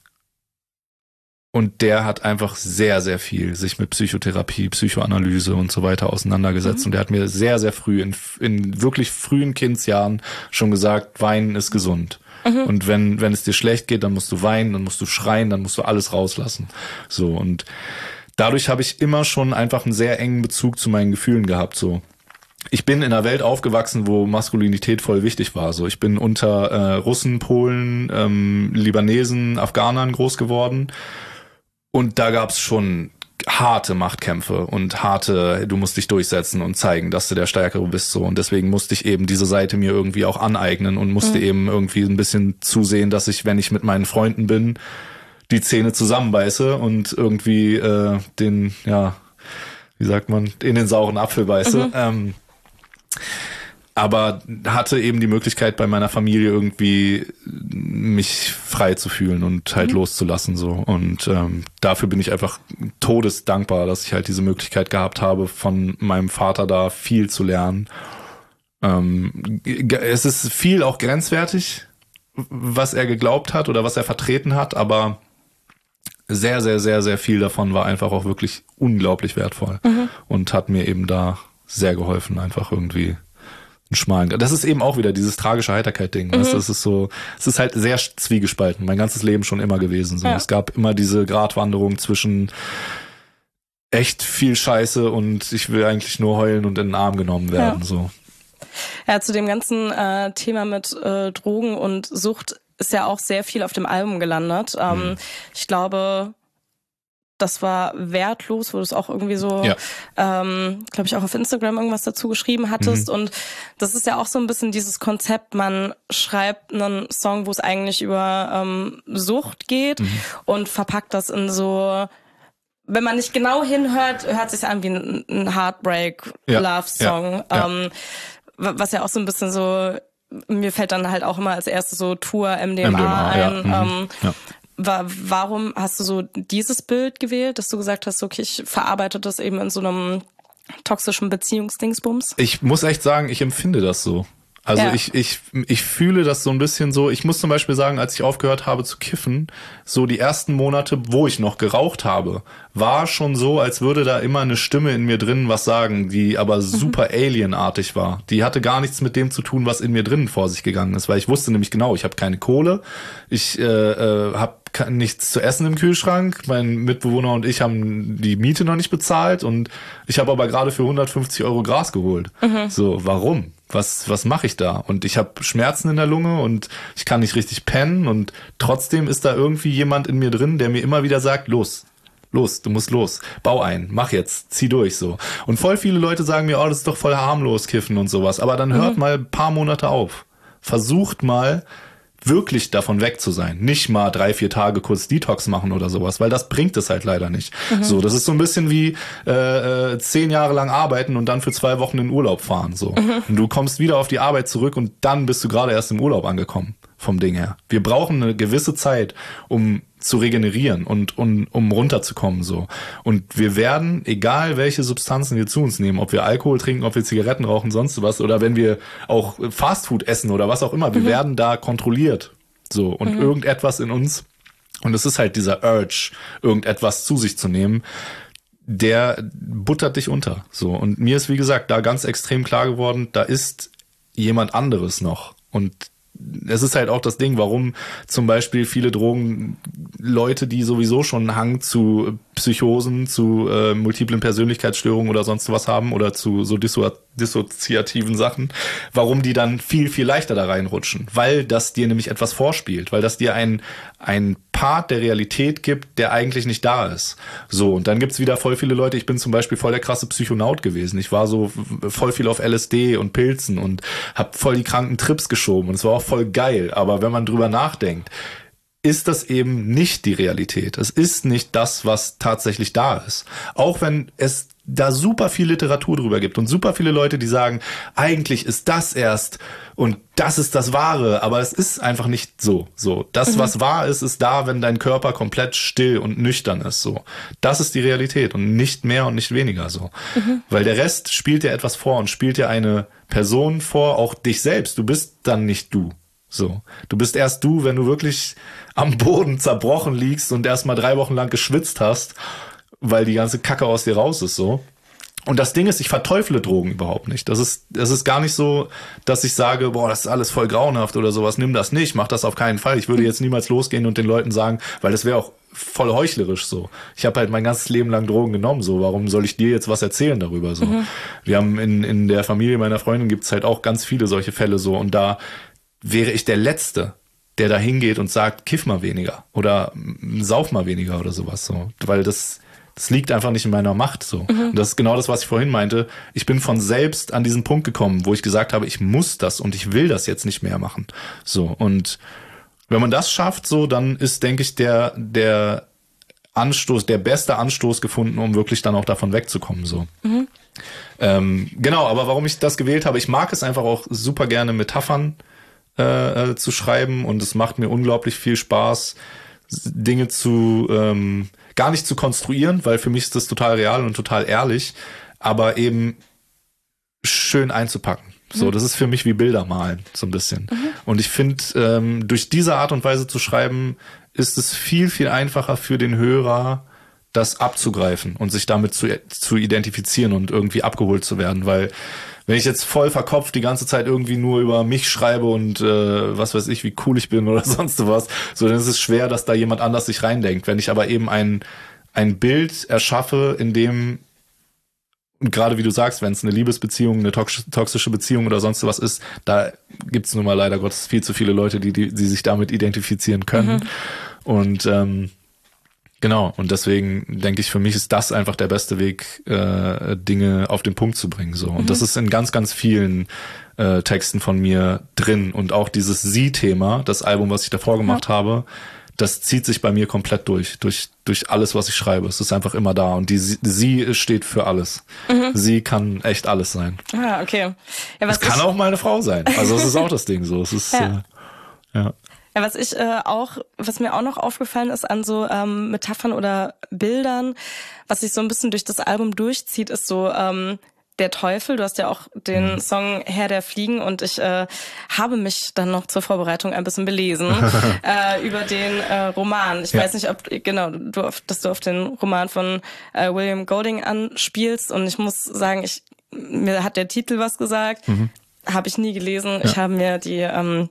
[SPEAKER 2] und der hat einfach sehr, sehr viel sich mit Psychotherapie, Psychoanalyse und so weiter auseinandergesetzt. Mhm. Und der hat mir sehr, sehr früh, in, in wirklich frühen Kindsjahren schon gesagt, Weinen ist gesund. Mhm. Und wenn wenn es dir schlecht geht, dann musst du weinen, dann musst du schreien, dann musst du alles rauslassen. So, und dadurch habe ich immer schon einfach einen sehr engen Bezug zu meinen Gefühlen gehabt. So, ich bin in einer Welt aufgewachsen, wo Maskulinität voll wichtig war. So, ich bin unter äh, Russen, Polen, ähm, Libanesen, Afghanern groß geworden und da gab's schon harte Machtkämpfe und harte, du musst dich durchsetzen und zeigen, dass du der Stärkere bist. So, und deswegen musste ich eben diese Seite mir irgendwie auch aneignen und musste mhm. eben irgendwie ein bisschen zusehen, dass ich, wenn ich mit meinen Freunden bin, die Zähne zusammenbeiße und irgendwie äh, den, ja, wie sagt man, in den sauren Apfel beiße. Mhm. Ähm, aber hatte eben die Möglichkeit bei meiner Familie irgendwie mich frei zu fühlen und halt mhm. loszulassen so. Und ähm, dafür bin ich einfach todesdankbar, dass ich halt diese Möglichkeit gehabt habe, von meinem Vater da viel zu lernen. Ähm, es ist viel auch grenzwertig, was er geglaubt hat oder was er vertreten hat, aber sehr, sehr, sehr, sehr viel davon war einfach auch wirklich unglaublich wertvoll mhm. und hat mir eben da sehr geholfen, einfach irgendwie einen schmalen. Das ist eben auch wieder dieses tragische Heiterkeit-Ding. Mhm. Weißt? Das ist so, es ist halt sehr zwiegespalten, mein ganzes Leben schon immer gewesen. So. Ja. Es gab immer diese Gratwanderung zwischen echt viel Scheiße und ich will eigentlich nur heulen und in den Arm genommen werden. Ja, so.
[SPEAKER 1] Ja, zu dem ganzen äh, Thema mit äh, Drogen und Sucht ist ja auch sehr viel auf dem Album gelandet. Ähm, mhm. Ich glaube, das war Wertlos, wo du es auch irgendwie so, ja. ähm, glaube ich, auch auf Instagram irgendwas dazu geschrieben hattest. Mhm. Und das ist ja auch so ein bisschen dieses Konzept, man schreibt einen Song, wo es eigentlich über ähm, Sucht geht mhm. und verpackt das in so, wenn man nicht genau hinhört, hört sich an wie ein, ein Heartbreak-Love-Song. Ja. Ja. Ähm, was ja auch so ein bisschen so, mir fällt dann halt auch immer als erstes so Tour M D M A, M D M A ein. Ja. Mhm. Ähm, ja. wa- warum hast du so dieses Bild gewählt, dass du gesagt hast, okay, ich verarbeite das eben in so einem toxischen Beziehungsdingsbums?
[SPEAKER 2] Ich muss echt sagen, ich empfinde das so. Also
[SPEAKER 1] Ja.
[SPEAKER 2] ich, ich, ich fühle das so ein bisschen so, ich muss zum Beispiel sagen, als ich aufgehört habe zu kiffen, so die ersten Monate, wo ich noch geraucht habe, war schon so, als würde da immer eine Stimme in mir drin was sagen, die aber super mhm. alienartig war. Die hatte gar nichts mit dem zu tun, was in mir drinnen vor sich gegangen ist, weil ich wusste nämlich genau, ich habe keine Kohle, ich äh, äh, habe nichts zu essen im Kühlschrank, mein Mitbewohner und ich haben die Miete noch nicht bezahlt und ich habe aber gerade für hundertfünfzig Euro Gras geholt. Mhm. So, warum? Was, was mache ich da? Und ich habe Schmerzen in der Lunge und ich kann nicht richtig pennen und trotzdem ist da irgendwie jemand in mir drin, der mir immer wieder sagt, los, los, du musst los, bau ein, mach jetzt, zieh durch so. Und voll viele Leute sagen mir, oh, das ist doch voll harmlos, Kiffen und sowas. Aber dann hört mhm. mal ein paar Monate auf. Versucht mal, wirklich davon weg zu sein. Nicht mal drei, vier Tage kurz Detox machen oder sowas, weil das bringt es halt leider nicht. Mhm. So, das ist so ein bisschen wie äh, zehn Jahre lang arbeiten und dann für zwei Wochen in Urlaub fahren. So. Mhm. Und du kommst wieder auf die Arbeit zurück und dann bist du gerade erst im Urlaub angekommen, vom Ding her. Wir brauchen eine gewisse Zeit, um zu regenerieren und, und um runterzukommen. So. Und wir werden, egal welche Substanzen wir zu uns nehmen, ob wir Alkohol trinken, ob wir Zigaretten rauchen, sonst was, oder wenn wir auch Fastfood essen oder was auch immer, wir mhm. werden da kontrolliert. So. Und mhm. irgendetwas in uns, und es ist halt dieser Urge, irgendetwas zu sich zu nehmen, der buttert dich unter. So. Und mir ist, wie gesagt, da ganz extrem klar geworden, da ist jemand anderes noch. Und es ist halt auch das Ding, warum zum Beispiel viele Drogen Leute, die sowieso schon einen Hang zu Psychosen, zu äh, multiplen Persönlichkeitsstörungen oder sonst was haben oder zu so disso- dissoziativen Sachen, warum die dann viel, viel leichter da reinrutschen. Weil das dir nämlich etwas vorspielt, weil das dir ein, ein Part der Realität gibt, der eigentlich nicht da ist. So, und dann gibt's wieder voll viele Leute, ich bin zum Beispiel voll der krasse Psychonaut gewesen. Ich war so voll viel auf L S D und Pilzen und hab voll die kranken Trips geschoben und es war auch voll geil. Aber wenn man drüber nachdenkt, ist das eben nicht die Realität. Es ist nicht das, was tatsächlich da ist. Auch wenn es da super viel Literatur drüber gibt und super viele Leute, die sagen, eigentlich ist das erst und das ist das Wahre, aber es ist einfach nicht so. So, das, mhm. was wahr ist, ist da, wenn dein Körper komplett still und nüchtern ist. So, das ist die Realität und nicht mehr und nicht weniger so. Mhm. Weil der Rest spielt dir etwas vor und spielt dir eine Person vor, auch dich selbst. Du bist dann nicht du. So, du bist erst du, wenn du wirklich am Boden zerbrochen liegst und erst mal drei Wochen lang geschwitzt hast, weil die ganze Kacke aus dir raus ist, so. Und das Ding ist, ich verteufle Drogen überhaupt nicht. Das ist, das ist gar nicht so, dass ich sage, boah, das ist alles voll grauenhaft oder sowas, nimm das nicht, mach das auf keinen Fall. Ich würde jetzt niemals losgehen und den Leuten sagen, weil das wäre auch voll heuchlerisch so. Ich habe halt mein ganzes Leben lang Drogen genommen, so. Warum soll ich dir jetzt was erzählen darüber, so? Mhm. Wir haben in, in der Familie meiner Freundin gibt's halt auch ganz viele solche Fälle, so. Und da wäre ich der Letzte, der da hingeht und sagt, kiff mal weniger oder sauf mal weniger oder sowas, so. Weil das, das liegt einfach nicht in meiner Macht, so. Mhm. Und das ist genau das, was ich vorhin meinte. Ich bin von selbst an diesen Punkt gekommen, wo ich gesagt habe, ich muss das und ich will das jetzt nicht mehr machen. So. Und wenn man das schafft, so, dann ist, denke ich, der, der Anstoß, der beste Anstoß gefunden, um wirklich dann auch davon wegzukommen, so. Mhm. Ähm, genau, aber warum ich das gewählt habe, ich mag es einfach auch super gerne, Metaphern Äh, zu schreiben und es macht mir unglaublich viel Spaß, Dinge zu ähm, gar nicht zu konstruieren, weil für mich ist das total real und total ehrlich, aber eben schön einzupacken. So, mhm. das ist für mich wie Bilder malen, so ein bisschen. Mhm. Und ich finde, ähm, durch diese Art und Weise zu schreiben, ist es viel, viel einfacher für den Hörer, das abzugreifen und sich damit zu, zu identifizieren und irgendwie abgeholt zu werden, weil wenn ich jetzt voll verkopft die ganze Zeit irgendwie nur über mich schreibe und äh, was weiß ich, wie cool ich bin oder sonst was, so, dann ist es schwer, dass da jemand anders sich reindenkt. Wenn ich aber eben ein ein Bild erschaffe, in dem, und gerade wie du sagst, wenn es eine Liebesbeziehung, eine toxische Beziehung oder sonst was ist, da gibt's nun mal leider Gottes viel zu viele Leute, die, die, die sich damit identifizieren können. Mhm. Und ähm, genau, und deswegen denke ich, für mich ist das einfach der beste Weg, äh, Dinge auf den Punkt zu bringen. So. Und mhm. das ist in ganz, ganz vielen äh, Texten von mir drin. Und auch dieses Sie-Thema, das Album, was ich davor gemacht ja. habe, das zieht sich bei mir komplett durch, durch, durch alles, was ich schreibe. Es ist einfach immer da. Und die Sie steht für alles. Mhm. Sie kann echt alles sein.
[SPEAKER 1] Ah, okay. Ja, was
[SPEAKER 2] es kann auch mal eine Frau sein. Also es ist auch das Ding so. Es ist, ja. Äh, ja.
[SPEAKER 1] Ja, was ich äh, auch, was mir auch noch aufgefallen ist an so ähm, Metaphern oder Bildern, was sich so ein bisschen durch das Album durchzieht, ist so ähm, der Teufel. Du hast ja auch den mhm. Song Herr der Fliegen und ich äh, habe mich dann noch zur Vorbereitung ein bisschen belesen äh, über den äh, Roman. Ich ja. weiß nicht, ob genau du auf, dass du auf den Roman von äh, William Golding anspielst und ich muss sagen, ich mir hat der Titel was gesagt, mhm. habe ich nie gelesen. Ja. Ich habe mir die ähm,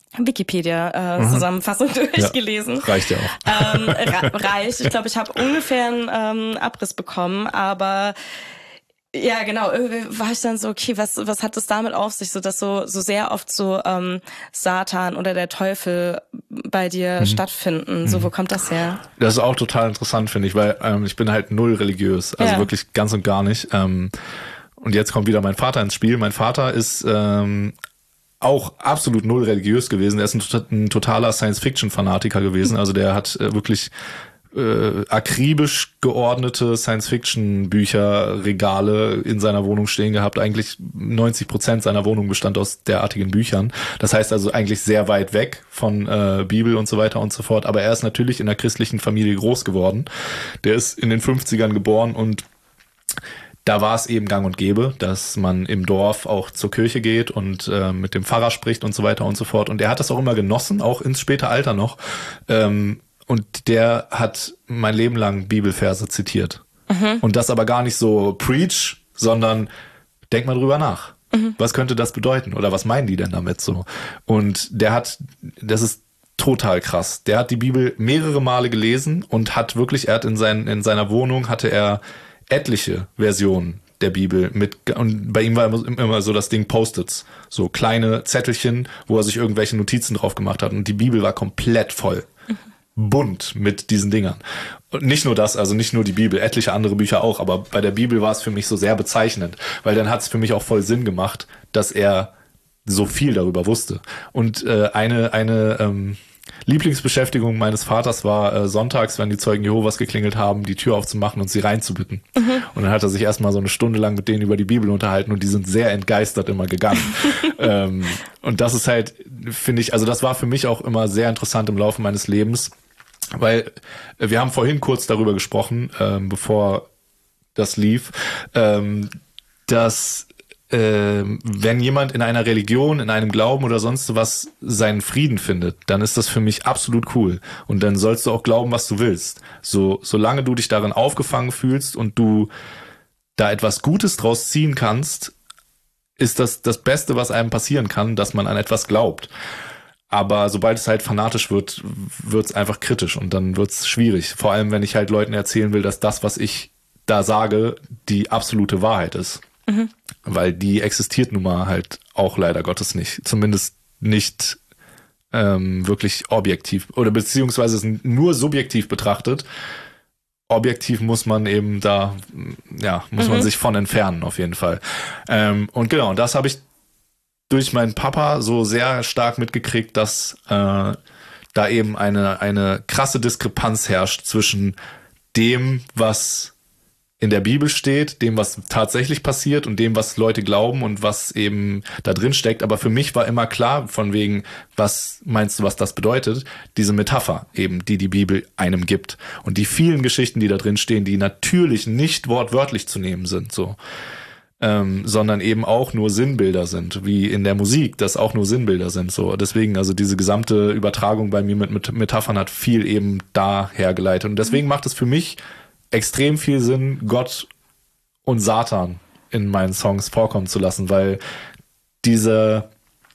[SPEAKER 1] Wikipedia-Zusammenfassung äh, mhm. durchgelesen.
[SPEAKER 2] Ja, reicht ja auch.
[SPEAKER 1] Ähm, reicht. Ich glaube, ich habe ungefähr einen ähm, Abriss bekommen, aber ja, genau, irgendwie war ich dann so, okay, was was hat das damit auf sich, so dass so so sehr oft so ähm, Satan oder der Teufel bei dir mhm. stattfinden. So, wo kommt das her?
[SPEAKER 2] Das ist auch total interessant, finde ich, weil ähm, ich bin halt null religiös, also ja. wirklich ganz und gar nicht. Ähm, und jetzt kommt wieder mein Vater ins Spiel. Mein Vater ist ähm, auch absolut null religiös gewesen. Er ist ein, ein totaler Science-Fiction-Fanatiker gewesen. Also der hat äh, wirklich äh, akribisch geordnete Science-Fiction-Bücher, Regale in seiner Wohnung stehen gehabt. Eigentlich neunzig Prozent seiner Wohnung bestand aus derartigen Büchern. Das heißt also eigentlich sehr weit weg von äh, Bibel und so weiter und so fort. Aber er ist natürlich in einer christlichen Familie groß geworden. Der ist in den fünfzigern geboren und da war es eben gang und gäbe, dass man im Dorf auch zur Kirche geht und äh, mit dem Pfarrer spricht und so weiter und so fort. Und er hat das auch immer genossen, auch ins späte Alter noch. Ähm, und der hat mein Leben lang Bibelverse zitiert. Mhm. Und das aber gar nicht so preach, sondern denk mal drüber nach. Mhm. Was könnte das bedeuten? Oder was meinen die denn damit so? Und der hat, das ist total krass. Der hat die Bibel mehrere Male gelesen und hat wirklich, er hat in, sein, in seiner Wohnung hatte er etliche Versionen der Bibel mit, und bei ihm war immer so das Ding Post-its, so kleine Zettelchen, wo er sich irgendwelche Notizen drauf gemacht hat und die Bibel war komplett voll, mhm. bunt mit diesen Dingern. Und nicht nur das, also nicht nur die Bibel, etliche andere Bücher auch, aber bei der Bibel war es für mich so sehr bezeichnend, weil dann hat es für mich auch voll Sinn gemacht, dass er so viel darüber wusste. Und äh, eine eine ähm, Lieblingsbeschäftigung meines Vaters war äh, sonntags, wenn die Zeugen Jehovas geklingelt haben, die Tür aufzumachen und sie reinzubitten. Mhm. Und dann hat er sich erstmal so eine Stunde lang mit denen über die Bibel unterhalten und die sind sehr entgeistert immer gegangen. ähm, und das ist halt, finde ich, also das war für mich auch immer sehr interessant im Laufe meines Lebens, weil wir haben vorhin kurz darüber gesprochen, ähm, bevor das lief, ähm, dass Ähm, wenn jemand in einer Religion, in einem Glauben oder sonst was seinen Frieden findet, dann ist das für mich absolut cool. Und dann sollst du auch glauben, was du willst. So, solange du dich darin aufgefangen fühlst und du da etwas Gutes draus ziehen kannst, ist das das Beste, was einem passieren kann, dass man an etwas glaubt. Aber sobald es halt fanatisch wird, wird es einfach kritisch und dann wird es schwierig. Vor allem, wenn ich halt Leuten erzählen will, dass das, was ich da sage, die absolute Wahrheit ist. Mhm. Weil die existiert nun mal halt auch leider Gottes nicht. Zumindest nicht ähm, wirklich objektiv oder beziehungsweise nur subjektiv betrachtet. Objektiv muss man eben da, ja, muss mhm. man sich von entfernen auf jeden Fall. Ähm, und genau, und das habe ich durch meinen Papa so sehr stark mitgekriegt, dass äh, da eben eine eine krasse Diskrepanz herrscht zwischen dem, was in der Bibel steht, dem, was tatsächlich passiert und dem, was Leute glauben und was eben da drin steckt. Aber für mich war immer klar, von wegen, was meinst du, was das bedeutet? Diese Metapher eben, die die Bibel einem gibt. Und die vielen Geschichten, die da drin stehen, die natürlich nicht wortwörtlich zu nehmen sind, so, ähm, sondern eben auch nur Sinnbilder sind, wie in der Musik, das auch nur Sinnbilder sind, so. Deswegen, also diese gesamte Übertragung bei mir mit, mit Metaphern hat viel eben daher geleitet. Und deswegen macht es für mich extrem viel Sinn, Gott und Satan in meinen Songs vorkommen zu lassen, weil diese,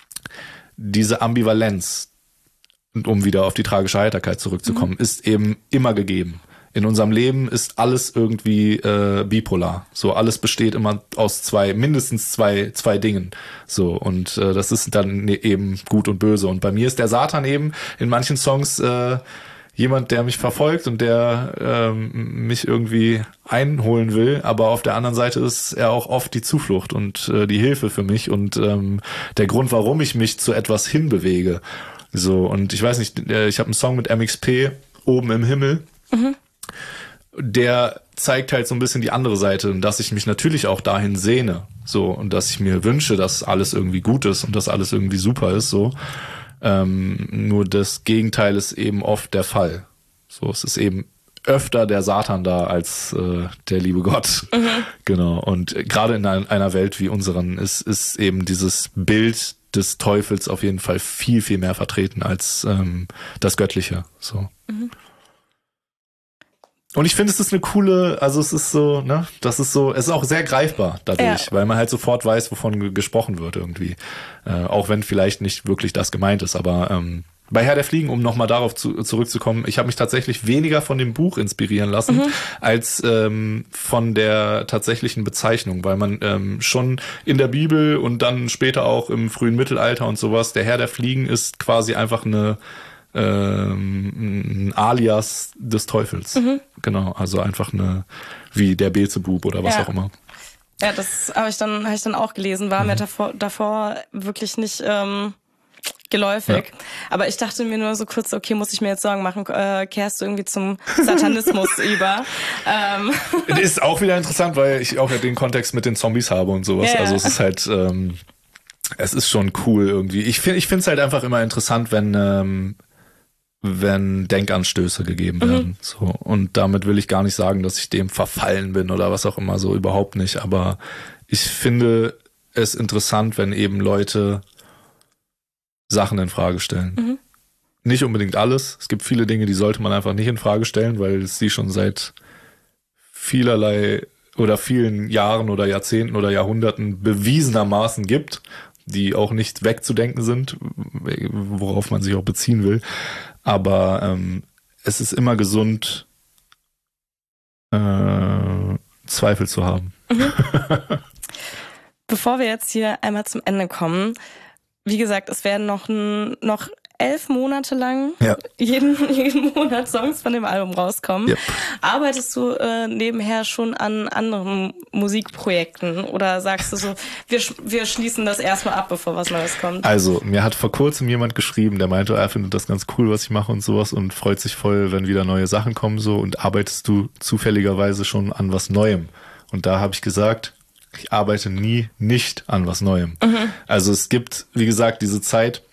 [SPEAKER 2] diese Ambivalenz, um wieder auf die tragische Heiterkeit zurückzukommen, mhm. ist eben immer gegeben. In unserem Leben ist alles irgendwie äh, bipolar. So, alles besteht immer aus zwei, mindestens zwei, zwei Dingen. So, und äh, das ist dann eben gut und böse. Und bei mir ist der Satan eben in manchen Songs äh, jemand, der mich verfolgt und der ähm, mich irgendwie einholen will, aber auf der anderen Seite ist er auch oft die Zuflucht und äh, die Hilfe für mich und ähm, der Grund, warum ich mich zu etwas hinbewege. So, und ich weiß nicht, äh, ich habe einen Song mit M X P, Oben im Himmel, mhm. der zeigt halt so ein bisschen die andere Seite und dass ich mich natürlich auch dahin sehne, so, und dass ich mir wünsche, dass alles irgendwie gut ist und dass alles irgendwie super ist, so. Ähm, nur das Gegenteil ist eben oft der Fall. So, es ist eben öfter der Satan da als äh, der liebe Gott. Mhm. Genau. Und gerade in einer Welt wie unseren ist, ist eben dieses Bild des Teufels auf jeden Fall viel, viel mehr vertreten als ähm, das Göttliche. So. Mhm. Und ich finde, es ist eine coole, also es ist so, ne, das ist so, es ist auch sehr greifbar dadurch, ja. weil man halt sofort weiß, wovon gesprochen wird irgendwie. Äh, auch wenn vielleicht nicht wirklich das gemeint ist, aber ähm, bei Herr der Fliegen, um nochmal darauf zu, zurückzukommen, ich habe mich tatsächlich weniger von dem Buch inspirieren lassen, mhm. als ähm, von der tatsächlichen Bezeichnung, weil man ähm, schon in der Bibel und dann später auch im frühen Mittelalter und sowas, der Herr der Fliegen ist quasi einfach eine ähm, ein Alias des Teufels. Mhm. Genau, also einfach eine, wie der Beelzebub oder was
[SPEAKER 1] ja.
[SPEAKER 2] auch immer.
[SPEAKER 1] Ja, das habe ich dann, habe ich dann auch gelesen, war mhm. mir davor, davor wirklich nicht ähm, geläufig. Ja. Aber ich dachte mir nur so kurz, okay, muss ich mir jetzt Sorgen machen, äh, kehrst du irgendwie zum Satanismus über? Ähm.
[SPEAKER 2] Ist auch wieder interessant, weil ich auch ja den Kontext mit den Zombies habe und sowas. Ja. Also es ist halt, ähm, es ist schon cool irgendwie. Ich finde, ich finde es halt einfach immer interessant, wenn ähm, wenn Denkanstöße gegeben werden. Mhm. So. Und damit will ich gar nicht sagen, dass ich dem verfallen bin oder was auch immer, so überhaupt nicht. Aber ich finde es interessant, wenn eben Leute Sachen in Frage stellen. Mhm. Nicht unbedingt alles. Es gibt viele Dinge, die sollte man einfach nicht in Frage stellen, weil es die schon seit vielerlei oder vielen Jahren oder Jahrzehnten oder Jahrhunderten bewiesenermaßen gibt, die auch nicht wegzudenken sind, worauf man sich auch beziehen will. Aber ähm, es ist immer gesund, äh, Zweifel zu haben. Mhm.
[SPEAKER 1] Bevor wir jetzt hier einmal zum Ende kommen, wie gesagt, es werden noch, ein, noch elf Monate lang ja. jeden, jeden Monat Songs von dem Album rauskommen. Yep. Arbeitest du äh, nebenher schon an anderen Musikprojekten oder sagst du so, wir, wir schließen das erstmal ab, bevor was Neues kommt?
[SPEAKER 2] Also, mir hat vor kurzem jemand geschrieben, der meinte, er findet das ganz cool, was ich mache und sowas und freut sich voll, wenn wieder neue Sachen kommen so und arbeitest du zufälligerweise schon an was Neuem? Und da habe ich gesagt, ich arbeite nie nicht an was Neuem. Mhm. Also es gibt, wie gesagt, diese Zeit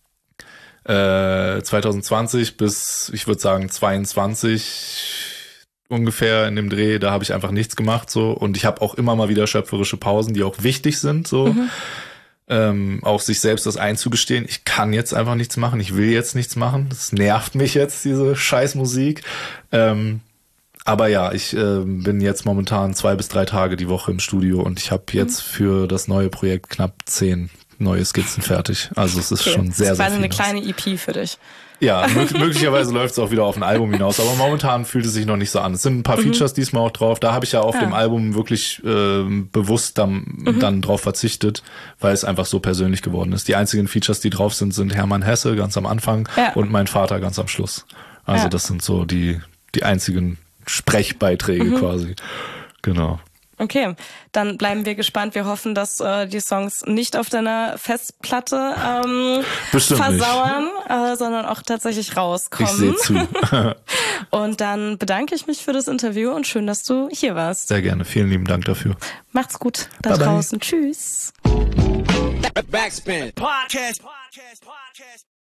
[SPEAKER 2] äh, zwanzig zwanzig bis, ich würde sagen, zweiundzwanzig ungefähr in dem Dreh, da habe ich einfach nichts gemacht so und ich habe auch immer mal wieder schöpferische Pausen, die auch wichtig sind, so mhm. ähm, auch sich selbst das einzugestehen, ich kann jetzt einfach nichts machen, ich will jetzt nichts machen, das nervt mich jetzt, diese Scheißmusik. Ähm, Aber ja, ich äh, bin jetzt momentan zwei bis drei Tage die Woche im Studio und ich habe jetzt für das neue Projekt knapp zehn neue Skizzen fertig. Also es ist okay. schon sehr, sehr viel. Das war
[SPEAKER 1] eine kleine E P für dich.
[SPEAKER 2] Ja, mö- möglicherweise läuft es auch wieder auf ein Album hinaus, aber momentan fühlt es sich noch nicht so an. Es sind ein paar mhm. Features diesmal auch drauf. Da habe ich ja auf ja. dem Album wirklich äh, bewusst dann, mhm. dann drauf verzichtet, weil es einfach so persönlich geworden ist. Die einzigen Features, die drauf sind, sind Hermann Hesse ganz am Anfang ja. und mein Vater ganz am Schluss. Also ja. das sind so die, die einzigen Sprechbeiträge mhm. quasi. Genau.
[SPEAKER 1] Okay, dann bleiben wir gespannt. Wir hoffen, dass äh, die Songs nicht auf deiner Festplatte ähm, versauern, äh, sondern auch tatsächlich rauskommen.
[SPEAKER 2] Ich sehe zu.
[SPEAKER 1] Und dann bedanke ich mich für das Interview und schön, dass du hier warst.
[SPEAKER 2] Sehr gerne. Vielen lieben Dank dafür.
[SPEAKER 1] Macht's gut da bye draußen. Bye. Tschüss. Backspin. Podcast. Podcast. Podcast.